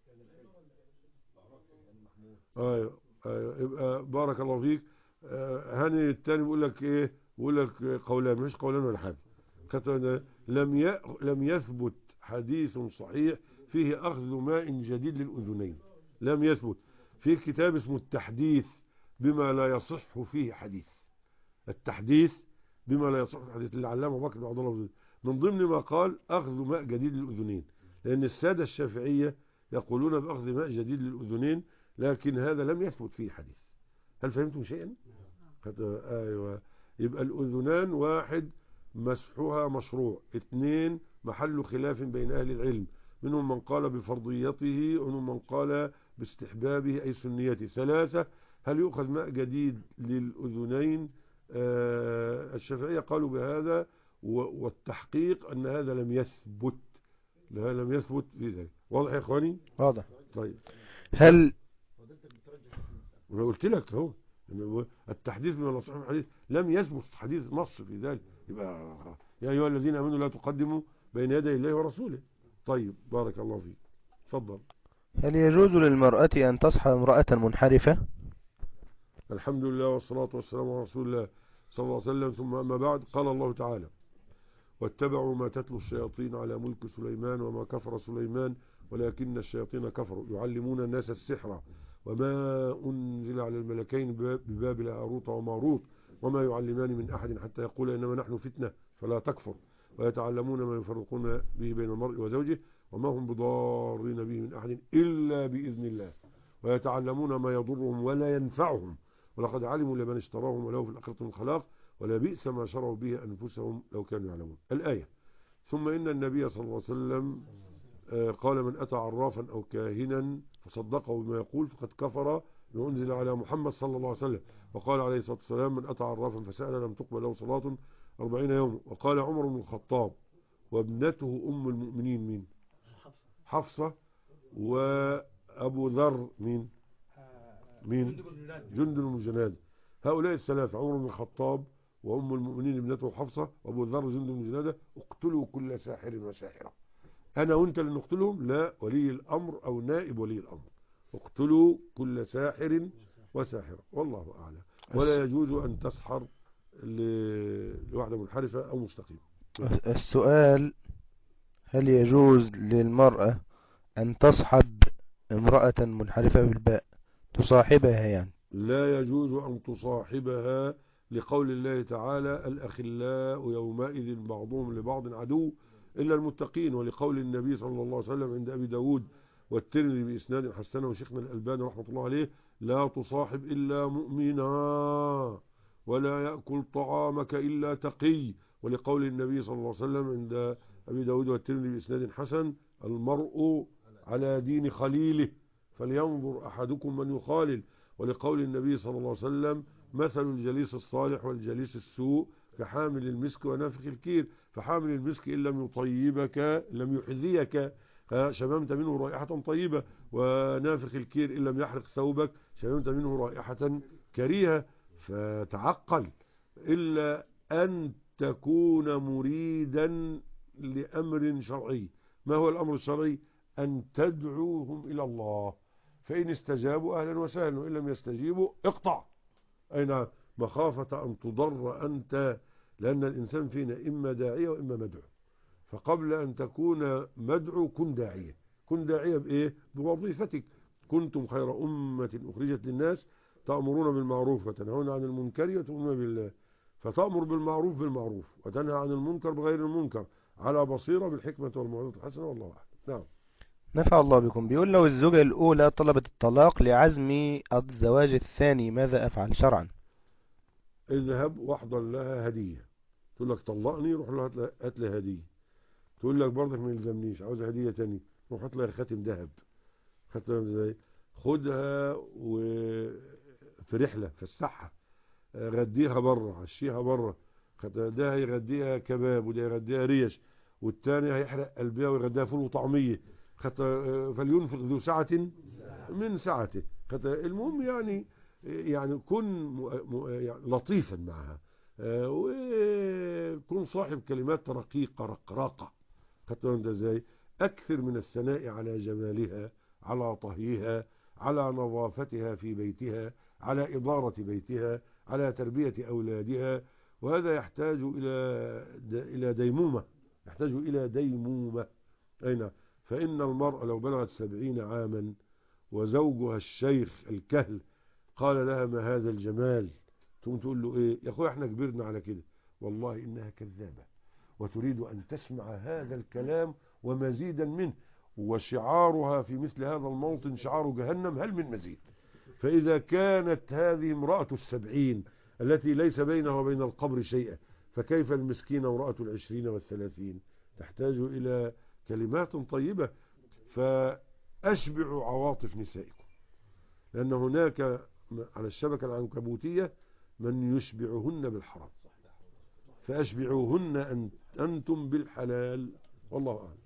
أيوة أيوة. يبقى بارك الله فيك. هاني الثاني بيقول لك إيه؟ بيقول لك قولان، مش قولان ولا حاجة. لم يثبت حديث صحيح فيه أخذ ماء جديد للأذنين، لم يثبت. في كتاب اسمه التحديث بما لا يصح فيه حديث، التحديث بما لا يصح فيه حديث للعلامة بكر بن عبد الله، من ضمن ما قال أخذ ماء جديد للأذنين، لأن السادة الشافعية يقولون بأخذ ماء جديد للأذنين، لكن هذا لم يثبت فيه حديث. هل فهمتم شيئا؟ أيوة. يبقى الأذنان واحد مسحها مشروع، اثنين محل خلاف بين أهل العلم، منهم من قال بفرضيته ومنهم من قال باستحبابه أي سنيته، ثلاثة هل يؤخذ ماء جديد للأذنين؟ الشافعية قالوا بهذا، والتحقيق أن هذا لم يثبت، لا لم يثبت في ذلك. واضح يا إخواني؟ واضح. طيب هل أنا قلت لك اهو التحديث من الصحيح الحديث لم يثبت حديث نص في ذلك، يبقى يا أيها الذين آمنوا لا تقدموا بين يدي الله ورسوله. طيب بارك الله فيك. تفضل. هل يجوز للمرأة أن تصحى امرأة منحرفة؟ الحمد لله والصلاة والسلام على رسول الله صلى الله عليه وسلم. ثم أما بعد، قال الله تعالى واتبعوا ما تتلو الشياطين على ملك سليمان وما كفر سليمان ولكن الشياطين كفروا يعلمون الناس السحر وما أنزل على الملكين ببابل هاروت وماروت وما يعلمان من أحد حتى يقول إنما نحن فتنة فلا تكفر ويتعلمون ما يفرقون به بين المرء وزوجه وما هم بضارين به من أحد إلا بإذن الله ويتعلمون ما يضرهم ولا ينفعهم ولقد علموا لمن اشتراهم ولو في الآخرة من خلاق ولا بئس ما شروا به أنفسهم لو كانوا يعلمون. الآية. ثم إن النبي صلى الله عليه وسلم قال من أتى عرافا أو كاهنا فصدقه بما يقول فقد كفر بما أنزل على محمد صلى الله عليه وسلم. وقال عليه الصلاة والسلام من أتى عرافا فسأل لم تقبل له صلاة 40 يوما. وقال عمر بن الخطاب وابنته أم المؤمنين مين؟ حفصة. وأبو ذر مين؟ جندب بن جنادة. هؤلاء الثلاثة عمر بن الخطاب وأم المؤمنين ابنته حفصة وأبو ذر جندب بن جنادة اقتلوا كل ساحر وساحرة. أنا وأنت اللي نقتلهم؟ لا، ولي الأمر أو نائب ولي الأمر. اقتلوا كل ساحر وساحرة والله أعلم. ولا يجوز أن تسحر لواحدة منحرفة أو مستقيمة. السؤال: هل يجوز للمرأة أن تصحب امرأة منحرفة بالباء تصاحبها يعني؟ لا يجوز أن تصاحبها لقول الله تعالى الأخلاء يومئذ بعضهم لبعض عدو إلا المتقين، ولقول النبي صلى الله عليه وسلم عند أبي داود والترمذي بإسناد حسنه وشيخنا الألباني رحمة الله عليه لا تصاحب إلا مؤمنا ولا يأكل طعامك إلا تقي، ولقول النبي صلى الله عليه وسلم عند أبي داود والترمذي بإسناد حسن المرء على دين خليله فلينظر أحدكم من يخالل، ولقول النبي صلى الله عليه وسلم مثل الجليس الصالح والجليس السوء كحامل المسك ونافخ الكير، فحامل المسك إن لم يطيبك لم يحذيك شممت منه رائحة طيبة، ونافخ الكير إن لم يحرق ثوبك شممت منه رائحة كريهة. فتعقل إلا أن تكون مريدا لأمر شرعي. ما هو الأمر الشرعي؟ أن تدعوهم إلى الله، فإن استجابوا أهلا وسهلا وإن لم يستجيبوا اقطع. أين مخافة أن تضر أنت، لأن الإنسان فينا إما داعية وإما مدعو، فقبل أن تكون مدعو كن داعية. كن داعية بإيه؟ بوظيفتك. كنتم خير أمة أخرجت للناس تأمرون بالمعروف وتنهون عن المنكر وتؤمنون بالله. فتأمر بالمعروف بالمعروف وتنهى عن المنكر بغير المنكر على بصيرة بالحكمة والموعظة الحسنة، والله أعلم. نعم. نفع الله بكم. بيقول لو الزوجة الأولى طلبت الطلاق لعزم الزواج الثاني ماذا أفعل شرعا؟ اذهب واحضر لها هدية. تقول لك طلقني، روح له هات لي هدية. تقول لك برضك ما يلزمنيش، عاوز هدية تانية، روح هات لها خاتم ذهب. خاتم ازاي؟ خدها وفي رحلة فسحها، غديها بره، عشيها بره. ده هيغديها كباب وده هيغديها ريش والتاني هيحرق قلبها ويغديها فول وطعمية. فلينفق ذو سعة من سعته. المهم يعني كن يعني لطيفا معها، وكن صاحب كلمات رقيقة رقراقة. خدت بالك ازاي؟ اكثر من الثناء على جمالها، على طهيها، على نظافتها في بيتها، على إدارة بيتها، على تربية أولادها. وهذا يحتاج إلى ديمومة، يحتاج إلى ديمومة. أين؟ فإن المرأة لو بلغت 70 عاما وزوجها الشيخ الكهل قال لها ما هذا الجمال، تقوم تقول له إيه؟ يا أخويا احنا كبرنا على كده. والله إنها كذابة وتريد أن تسمع هذا الكلام ومزيدا منه، وشعارها في مثل هذا الموطن شعار جهنم، هل من مزيد؟ فإذا كانت هذه امرأة 70 التي ليس بينها وبين القبر شيئا، فكيف المسكينة امرأة 20 و30؟ تحتاج إلى كلمات طيبة. فأشبعوا عواطف نسائكم، لأن هناك على الشبكة العنكبوتية من يشبعهن بالحرام، فأشبعوهن أنتم بالحلال، والله أعلم.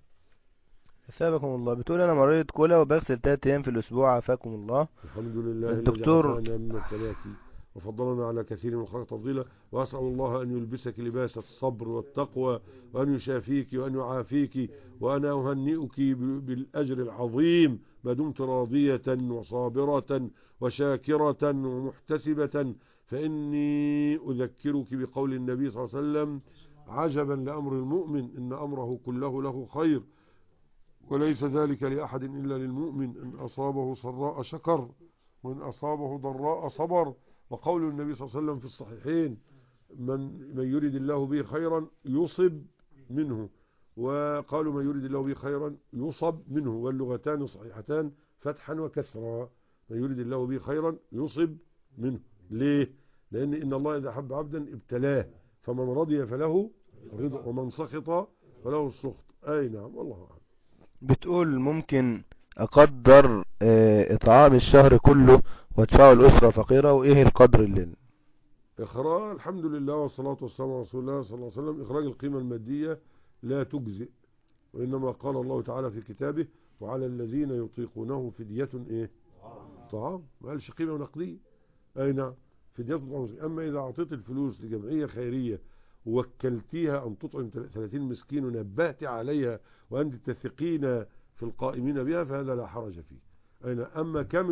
أثابكم الله. بتقول أنا مريض كلى وبغسل 3 أيام في الأسبوع عافاكم الله. الحمد لله الذي الدكتور عافانا مما ابتلاك وفضلنا على كثير من الخلق تفضيلا، وأسأل الله أن يلبسك لباس الصبر والتقوى، وأن يشافيك وأن يعافيك، وأنا أهنئك بالأجر العظيم ما دمت راضية وصابرة وشاكرة ومحتسبة. فإني أذكرك بقول النبي صلى الله عليه وسلم: عجبا لأمر المؤمن إن أمره كله له خير، وليس ذلك لأحد إلا للمؤمن، إن أصابه سراء شكر وإن أصابه ضراء صبر. وقول النبي صلى الله عليه وسلم في الصحيحين: من يريد الله به خيرا يصب منه، وقالوا من يريد الله به خيرا يصب منه، واللغتان صحيحتان فتحا وكسرا. من يريد الله به خيرا يصب منه. ليه؟ لأن إن الله إذا حب عبدا ابتلاه، فمن رضي فله رضا ومن سخط فله السخط. أي نعم، والله أعلم. بتقول ممكن أقدر إطعام الشهر كله وأدفعه الأسرة فقيرة، وإيه القدر اللي إخراج الحمد لله والصلاة والسلام على رسول الله صلى الله عليه وسلم. إخراج القيمة المادية لا تجزئ، وإنما قال الله تعالى في كتابه: وعلى الذين يطيقونه فدية إيه؟ طعام. ما قالش قيمة نقدية. أي نعم، فدية طعام. أما إذا أعطيت الفلوس لجمعية خيرية ووكلتيها أن تطعم 30 مسكين ونبهت عليها وأنت تثقين في القائمين بها، فهذا لا حرج فيه. أي نعم. أما كم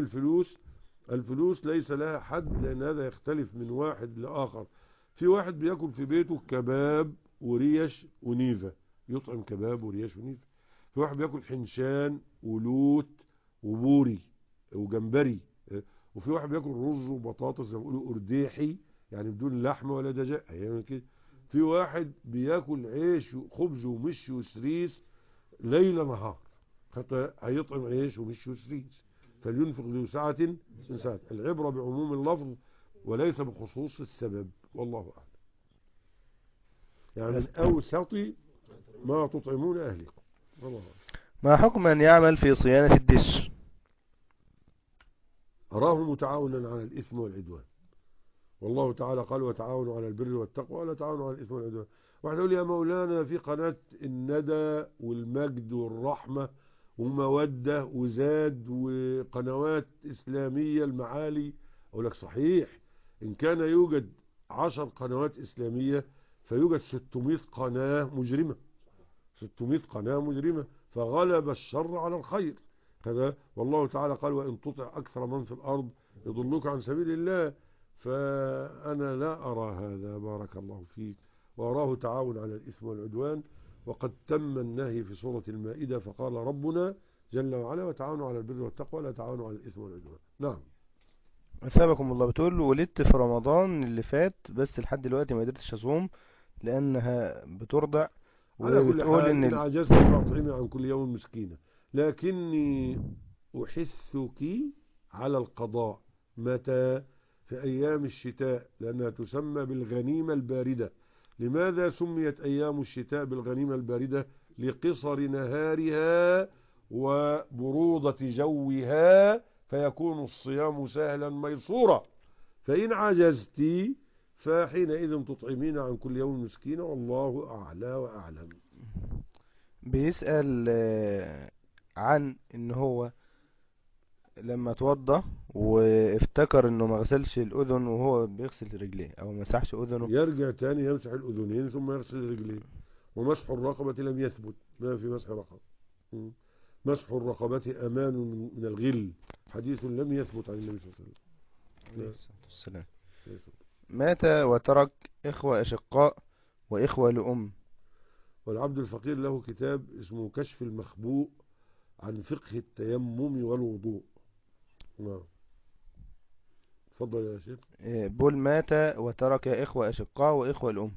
الفلوس ليس لها حد، لأن هذا يختلف من واحد لآخر. في واحد بيأكل في بيته كباب وريش ونيفة، يطعم كباب وريش ونيفة. في واحد بيأكل حنشان ولوت وبوري وجمبري. وفي واحد بيأكل رز وبطاطس زي ما بيقولوا أرديحي، يعني بدون لحمة ولا دجاج، يعني كده. في واحد بيأكل عيش وخبز ومشي وسريس ليل نهار، حتى هيطعم عيش ومشي وسريس. فلينفق ذو سعة من سعة. العبرة بعموم اللفظ وليس بخصوص السبب، والله أعلم. يعني من أوسط ما تطعمون أهلكم، والله أعلم. ما حكم من يعمل في صيانة الدش؟ أراه متعاونا على الإثم والعدوان، والله تعالى قال: وتعاونوا على البر والتقوى ولا تعاونوا على الإثم والعدوان. واحد يقول: يا مولانا في قناة الندى والمجد والرحمة ومودة وزاد وقنوات إسلامية المعالي. أقول لك صحيح، إن كان يوجد 10 قنوات إسلامية فيوجد 600 قناة مجرمة، 600 قناة مجرمة، فغلب الشر على الخير كذا. والله تعالى قال: وإن تطع أكثر من في الأرض يضلوك عن سبيل الله. فأنا لا أرى هذا، بارك الله فيك، وأراه تعاون على الإثم والعدوان. وقد تم النهي في سورة المائدة، فقال ربنا جل وعلا وتعاونوا على البر والتقوى ولا تعاونوا على الإثم والعدوان. نعم. أثابكم الله. بتقول ولدت في رمضان اللي فات بس لحد دلوقتي ما قدرتش أصوم لأنها بترضع، على كل وبتقول حال إن إن عجزت فأطعمي عن كل يوم مسكينة، لكني أحثك على القضاء. متى؟ في أيام الشتاء، لأنها تسمى بالغنيمة الباردة. لماذا سميت أيام الشتاء بالغنيمة الباردة؟ لقصر نهارها وبرودة جوها، فيكون الصيام سهلا ميسورا. فإن عجزت فحينئذ تطعمين عن كل يوم مسكينة، والله أعلى وأعلم. بيسأل عن إن هو لما اتوضى وافتكر إنه ما غسلش الأذن وهو بيغسل رجليه أو مسحش أذنه. يرجع تاني يمسح الأذنين ثم يغسل الرجلين. ومسح الرقبة لم يثبت، ما في مسح رقبة. مسح الرقبة أمان من الغل، حديث لم يثبت عن النبي صلى الله عليه عليه الصلاة والسلام. وسلم. مات وترك إخوة أشقاء وإخوة لأم. والعبد الفقير له كتاب اسمه كشف المخبوء عن فقه التيمم والوضوء. نعم. تفضل يا شيخ. بول مات وترك إخوة أشقاء وإخوة لأم.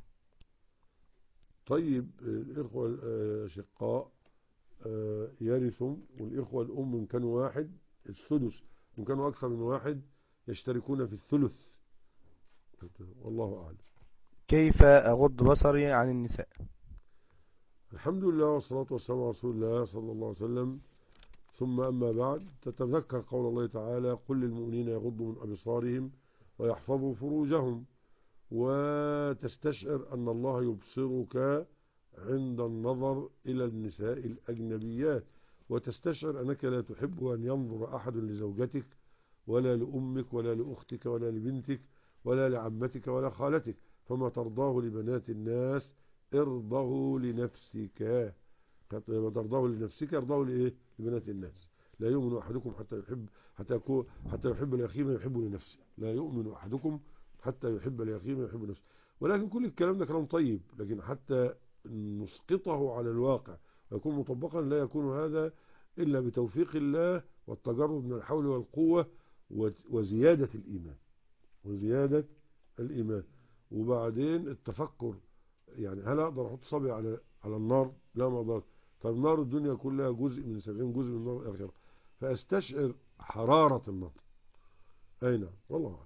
طيب الإخوة الأشقاء يرثوا، والإخوة الأم إن كانوا واحد السدس، إن كانوا أكثر من واحد يشتركون في الثلث. والله أعلم. كيف أغض بصري عن النساء؟ الحمد لله والصلاة والسلام على رسول الله صلى الله عليه وسلم. ثم أما بعد، تتذكر قول الله تعالى قل للمؤمنين يغضوا من أبصارهم ويحفظوا فروجهم، وتستشعر أن الله يبصرك عند النظر إلى النساء الأجنبيات، وتستشعر أنك لا تحب أن ينظر أحد لزوجتك ولا لأمك ولا لأختك ولا لبنتك ولا لعمتك ولا خالتك، فما ترضاه لبنات الناس ارضه لنفسك. ما ترضاه لنفسك ارضاه لإيه؟ لبنات الناس. لا يؤمن أحدكم حتى يحب لأخيه ما يحب لنفسه. لا يؤمن أحدكم حتى يحب لأخيه ما يحب لنفسه. ولكن كل الكلام ده كلام طيب، لكن حتى نسقطه على الواقع ويكون مطبقا لا يكون هذا إلا بتوفيق الله والتجرد من الحول والقوة وزيادة الإيمان. وزيادة الإيمان. وبعدين التفكر، يعني هل أقدر أحط صبي على النار؟ لا، ما أقدر. طب نار الدنيا كلها جزء من 70 جزء من نار الآخرة، فأستشعر حرارة النار. أي نعم، والله أعلم.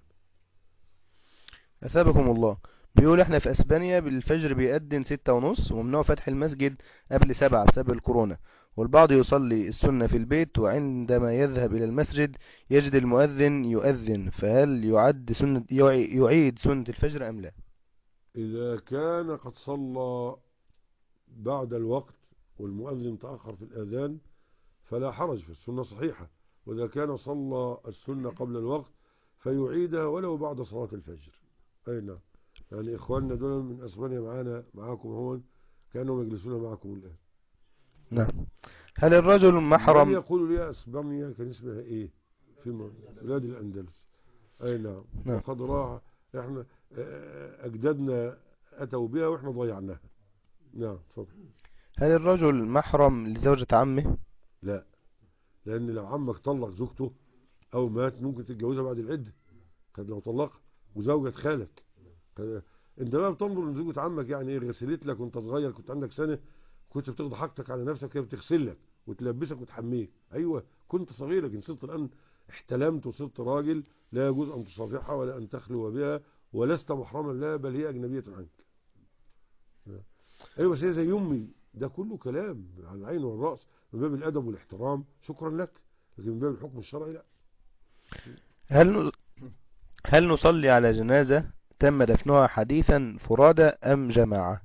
أثابكم الله. بيقول احنا في اسبانيا بالفجر بيأذن 6:30 وممنوع فتح المسجد قبل 7 بسبب الكورونا، والبعض يصلي السنة في البيت، وعندما يذهب إلى المسجد يجد المؤذن يؤذن، فهل يعيد سنة الفجر أم لا؟ إذا كان قد صلى بعد الوقت والمؤذن تأخر في الأذان فلا حرج، في السنة صحيحة. وإذا كان صلى السنة قبل الوقت فيعيدها ولو بعد صلاة الفجر. أي نعم. يعني إخواننا دول من أسبانيا معاكم هون، كانوا يجلسون معكم الآن. نعم. هل الرجل من محرم؟ يقول لي أسبانيا كان اسمها إيه في بلاد الأندلس. أي نعم. نعم. وقد راح إحنا أجدادنا أتوا بها وإحنا ضيعناها. نعم. تفضل. هل الرجل محرم لزوجة عمه؟ لا، لأن لو عمك طلق زوجته أو مات ممكن تتجوزها بعد العدة، كان لو طلق. وزوجة خالك انت بقى بتنظر ان زوجة عمك يعني ايه، غسلت لك وانت صغير، كنت عندك سنة، كنت بتاخد حاجتك على نفسك، هي بتغسل لك وتلبسك وتحميك. ايوه كنت صغير، لكن صرت الان احتلمت وصرت راجل، لا يجوز ان تصافحها ولا ان تخلو بها، ولست محرما لها، بل هي اجنبية عنك. ايوه بس هي زي امي. ده كله كلام على العين والراس من باب الادب والاحترام، شكرا لك، لكن من باب الحكم الشرعي لا. هل نصلي على جنازة تم دفنها حديثا فرادى أم جماعة؟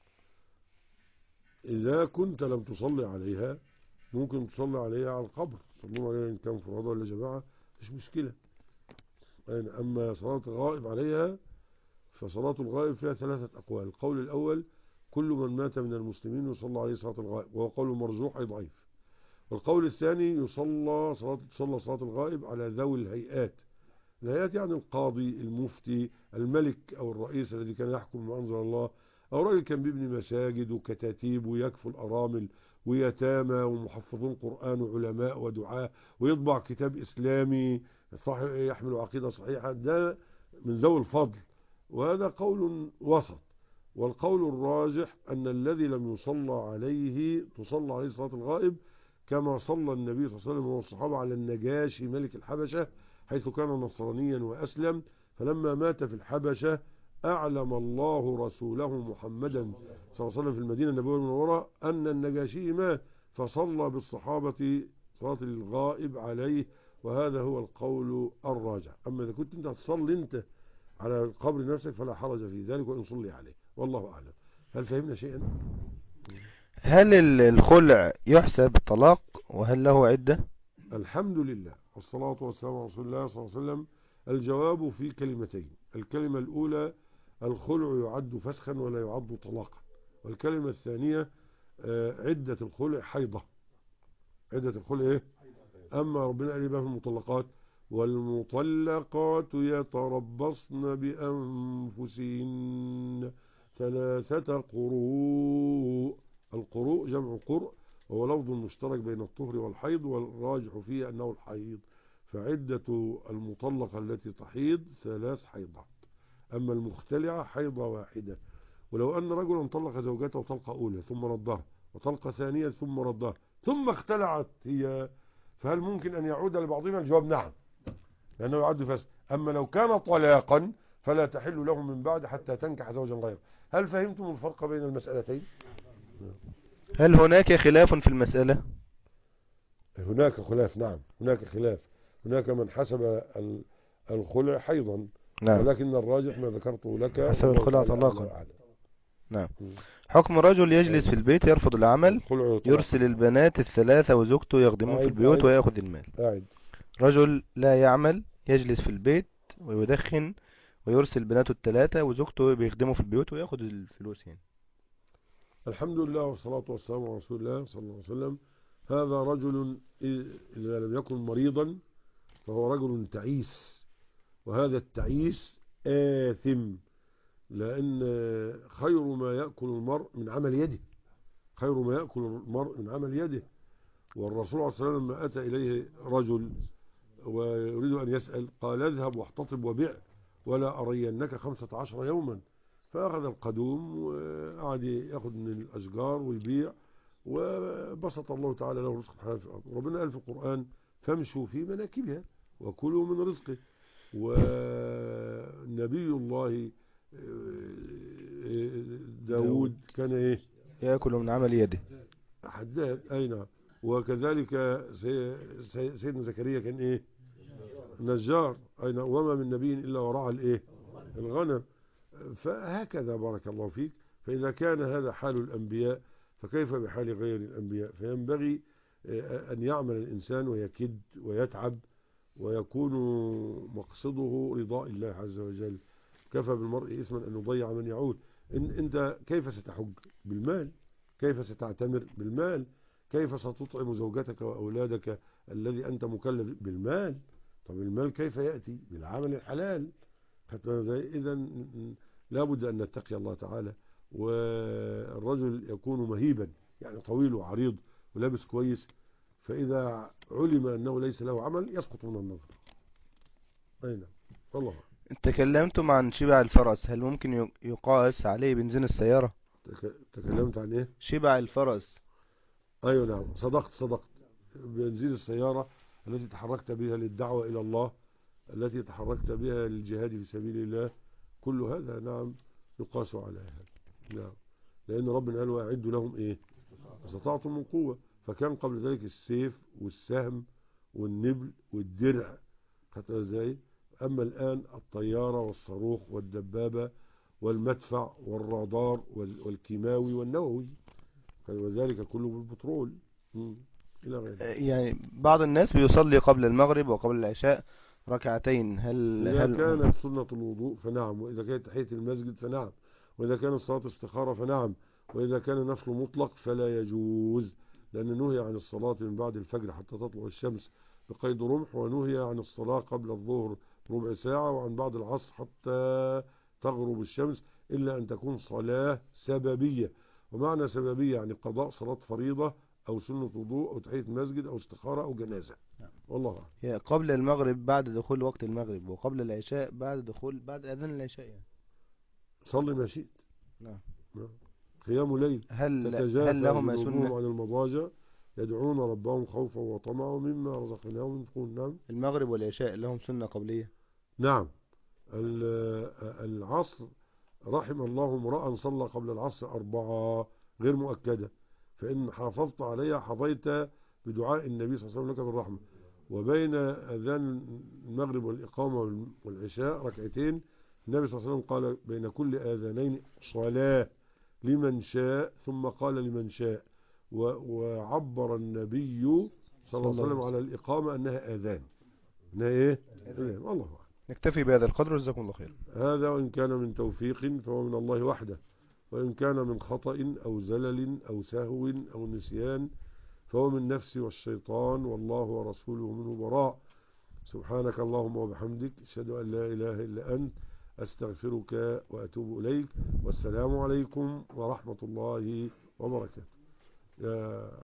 إذا كنت لم تصلي عليها ممكن تصلي عليها على القبر، تصلون عليها إن كان فرادى ولا جماعة مش مشكلة. يعني أما صلاة الغائب عليها فصلاة الغائب فيها 3 أقوال. القول الأول كل من مات من المسلمين يصلى عليه صلاة الغائب، وهو قول مرجوح أي ضعيف. والقول الثاني يصلى صلاة الغائب على ذوي الهيئات. الهيئات يعني القاضي، المفتي، الملك أو الرئيس الذي كان يحكم بما أنزل الله، أو راجل كان بيبني مساجد وكتاتيب ويكفل الأرامل ويتامى ومحفظون قرآن وعلماء ودعاة ويطبع كتاب إسلامي صحيح يحمل عقيدة صحيحة، ده من ذوي الفضل، وهذا قول وسط. والقول الراجح أن الذي لم يصلى عليه تصلى عليه صلاة الغائب، كما صلى النبي صلى الله عليه وسلم والصحابة على النجاشي ملك الحبشة حيث كان نصرانيا وأسلم، فلما مات في الحبشة أعلم الله رسوله محمدا صلى الله عليه وسلم في المدينة النبوية المنورة أن النجاشي مات، فصلى بالصحابة صلاة الغائب عليه، وهذا هو القول الراجح. أما إذا كنت أنت هتصلي أنت على قبر نفسك فلا حرج في ذلك وإن صلي عليه، والله أعلم. هل فهمنا شيئا؟ هل الخلع يحسب طلاق وهل له عدة؟ الحمد لله والصلاة والسلام على رسول الله صلى الله عليه وسلم. الجواب في كلمتين. الكلمة الأولى الخلع يعد فسخا ولا يعد طلاقا، والكلمة الثانية عدة الخلع حيضة. عدة الخلع إيه؟ أما ربنا قال بقى في المطلقات والمطلقات يتربصن بأنفسهن 3 قروء. القروء جمع قرء، وهو لفظ مشترك بين الطهر والحيض، والراجح فيه أنه الحيض، فعدة المطلقة التي تحيض 3 حيضات. أما المختلعة حيضة واحدة. ولو أن رجلا طلق زوجته طلقة أولى ثم ردها، وطلقة ثانية ثم ردها، ثم اختلعت هي، فهل ممكن أن يعود لبعضهما؟ الجواب نعم، لأنه يعد فسق. أما لو كان طلاقا فلا تحل له من بعد حتى تنكح زوجا غيره. هل فهمتم الفرق بين المسألتين؟ هل هناك خلاف في المسألة؟ هناك خلاف، نعم هناك خلاف. هناك من حسب الخلع حيضا، نعم، ولكن الراجح ما ذكرته لك حسب الخلع طلاقا. نعم. حكم رجل يجلس في البيت يرفض العمل، يرسل البنات ال3 وزوجته يخدمون في البيوت ويأخذ المال. رجل لا يعمل يجلس في البيت ويدخن ويرسل بناته ال3 وزوجته بيخدموا في البيوت ويأخذ الفلوس يعني. الحمد لله والصلاة والسلام على رسول الله صلى الله عليه وسلم. هذا رجل إذا لم يكن مريضا فهو رجل تعيس، وهذا التعيس آثم، لأن خير ما يأكل المرء من عمل يده، خير ما يأكل المرء من عمل يده. والرسول عليه الصلاة والسلام لما أتى إليه رجل ويريد أن يسأل قال اذهب واحتطب وبيع ولا أرينك 15 يوما. فأخذ القدوم وقعد يأخذ من الأشجار ويبيع، وبسط الله تعالى له رزق الحلال في الأرض. وربنا قال في القرآن فامشوا في مناكبها وكلوا من رزقه. ونبي الله داود كان إيه؟ يأكل من عمل يده، حداد. أي نعم. وكذلك سيدنا زكريا كان إيه؟ نجار. أي نعم. وما من نبي إلا ورعى الإيه؟ الغنم. فهكذا بارك الله فيك. فإذا كان هذا حال الأنبياء فكيف بحال غير الأنبياء؟ فينبغي أن يعمل الإنسان ويكد ويتعب ويكون مقصده رضاء الله عز وجل. كفى بالمرء إثما أن يضيع من يعود. أنت كيف ستحج؟ بالمال. كيف ستعتمر؟ بالمال. كيف ستطعم زوجتك وأولادك الذي أنت مكلف؟ بالمال. طب المال كيف يأتي؟ بالعمل الحلال. إذا لابد أن نتقي الله تعالى. والرجل يكون مهيبا، يعني طويل وعريض ولابس كويس، فإذا علم أنه ليس له عمل يسقط من النظر. أين والله. تكلمتم عن شبع الفرس، هل ممكن يقاس عليه بنزين السيارة؟ تكلمت عن إيه؟ شبع الفرس. أيوة نعم، صدقت. بنزين السيارة التي تحركت بها للدعوة إلى الله، التي تحركت بها للجهاد في سبيل الله، كل هذا نعم يقاس على هذا. نعم، لأن ربنا قال وأعدوا لهم إيه؟ استطعتم من قوة. فكان قبل ذلك السيف والسهم والنبل والدرع، حتى ازاي. أما الآن الطيارة والصاروخ والدبابة والمدفع والرادار والكيماوي والنووي، وذلك كله بالبترول إلى غيره. يعني بعض الناس بيصلي قبل المغرب وقبل العشاء ركعتين، إذا كانت سنة الوضوء فنعم، وإذا كانت تحية المسجد فنعم، وإذا كانت صلاة استخارة فنعم، وإذا كان نفل مطلق فلا يجوز، لأن نهي عن الصلاة من بعد الفجر حتى تطلع الشمس بقيد رمح، ونهي عن الصلاة قبل الظهر ربع ساعة، وعن بعد العصر حتى تغرب الشمس، إلا أن تكون صلاة سببية. ومعنى سببية يعني قضاء صلاة فريضة أو سنة وضوء أو تحية مسجد أو استخارة أو جنازة. والله أعلم. هي قبل المغرب بعد دخول وقت المغرب، وقبل العشاء بعد أذان العشاء يعني. صلي ما شئت. نعم. قيام ليل. هل تتجافى لهما جنوبهم سنة؟ عن المضاجع يدعون ربهم خوفا وطمعا ومما رزقناهم ينفقون. نعم. المغرب والعشاء لهم سنة قبلية؟ نعم. العصر رحم الله امرأ صلى قبل العصر 4 غير مؤكدة، فإن حافظت عليها حظيت بدعاء النبي صلى الله عليه وسلم لك بالرحمة. وبين أذان المغرب والإقامة والعشاء ركعتين، النبي صلى الله عليه وسلم قال بين كل آذانين صلاة لمن شاء، ثم قال لمن شاء. وعبر النبي صلى الله عليه وسلم على الإقامة أنها آذان، أنها إيه؟ آذان. الله أعلم. نكتفي بهذا القدر، جزاكم الله خير. هذا وإن كان من توفيق فهو من الله وحده، وإن كان من خطأ أو زلل أو سهو أو نسيان فهو من نفسي والشيطان، والله ورسوله منه براء. سبحانك اللهم وبحمدك، أشهد أن لا إله إلا أنت، أستغفرك وأتوب إليك. والسلام عليكم ورحمة الله وبركاته.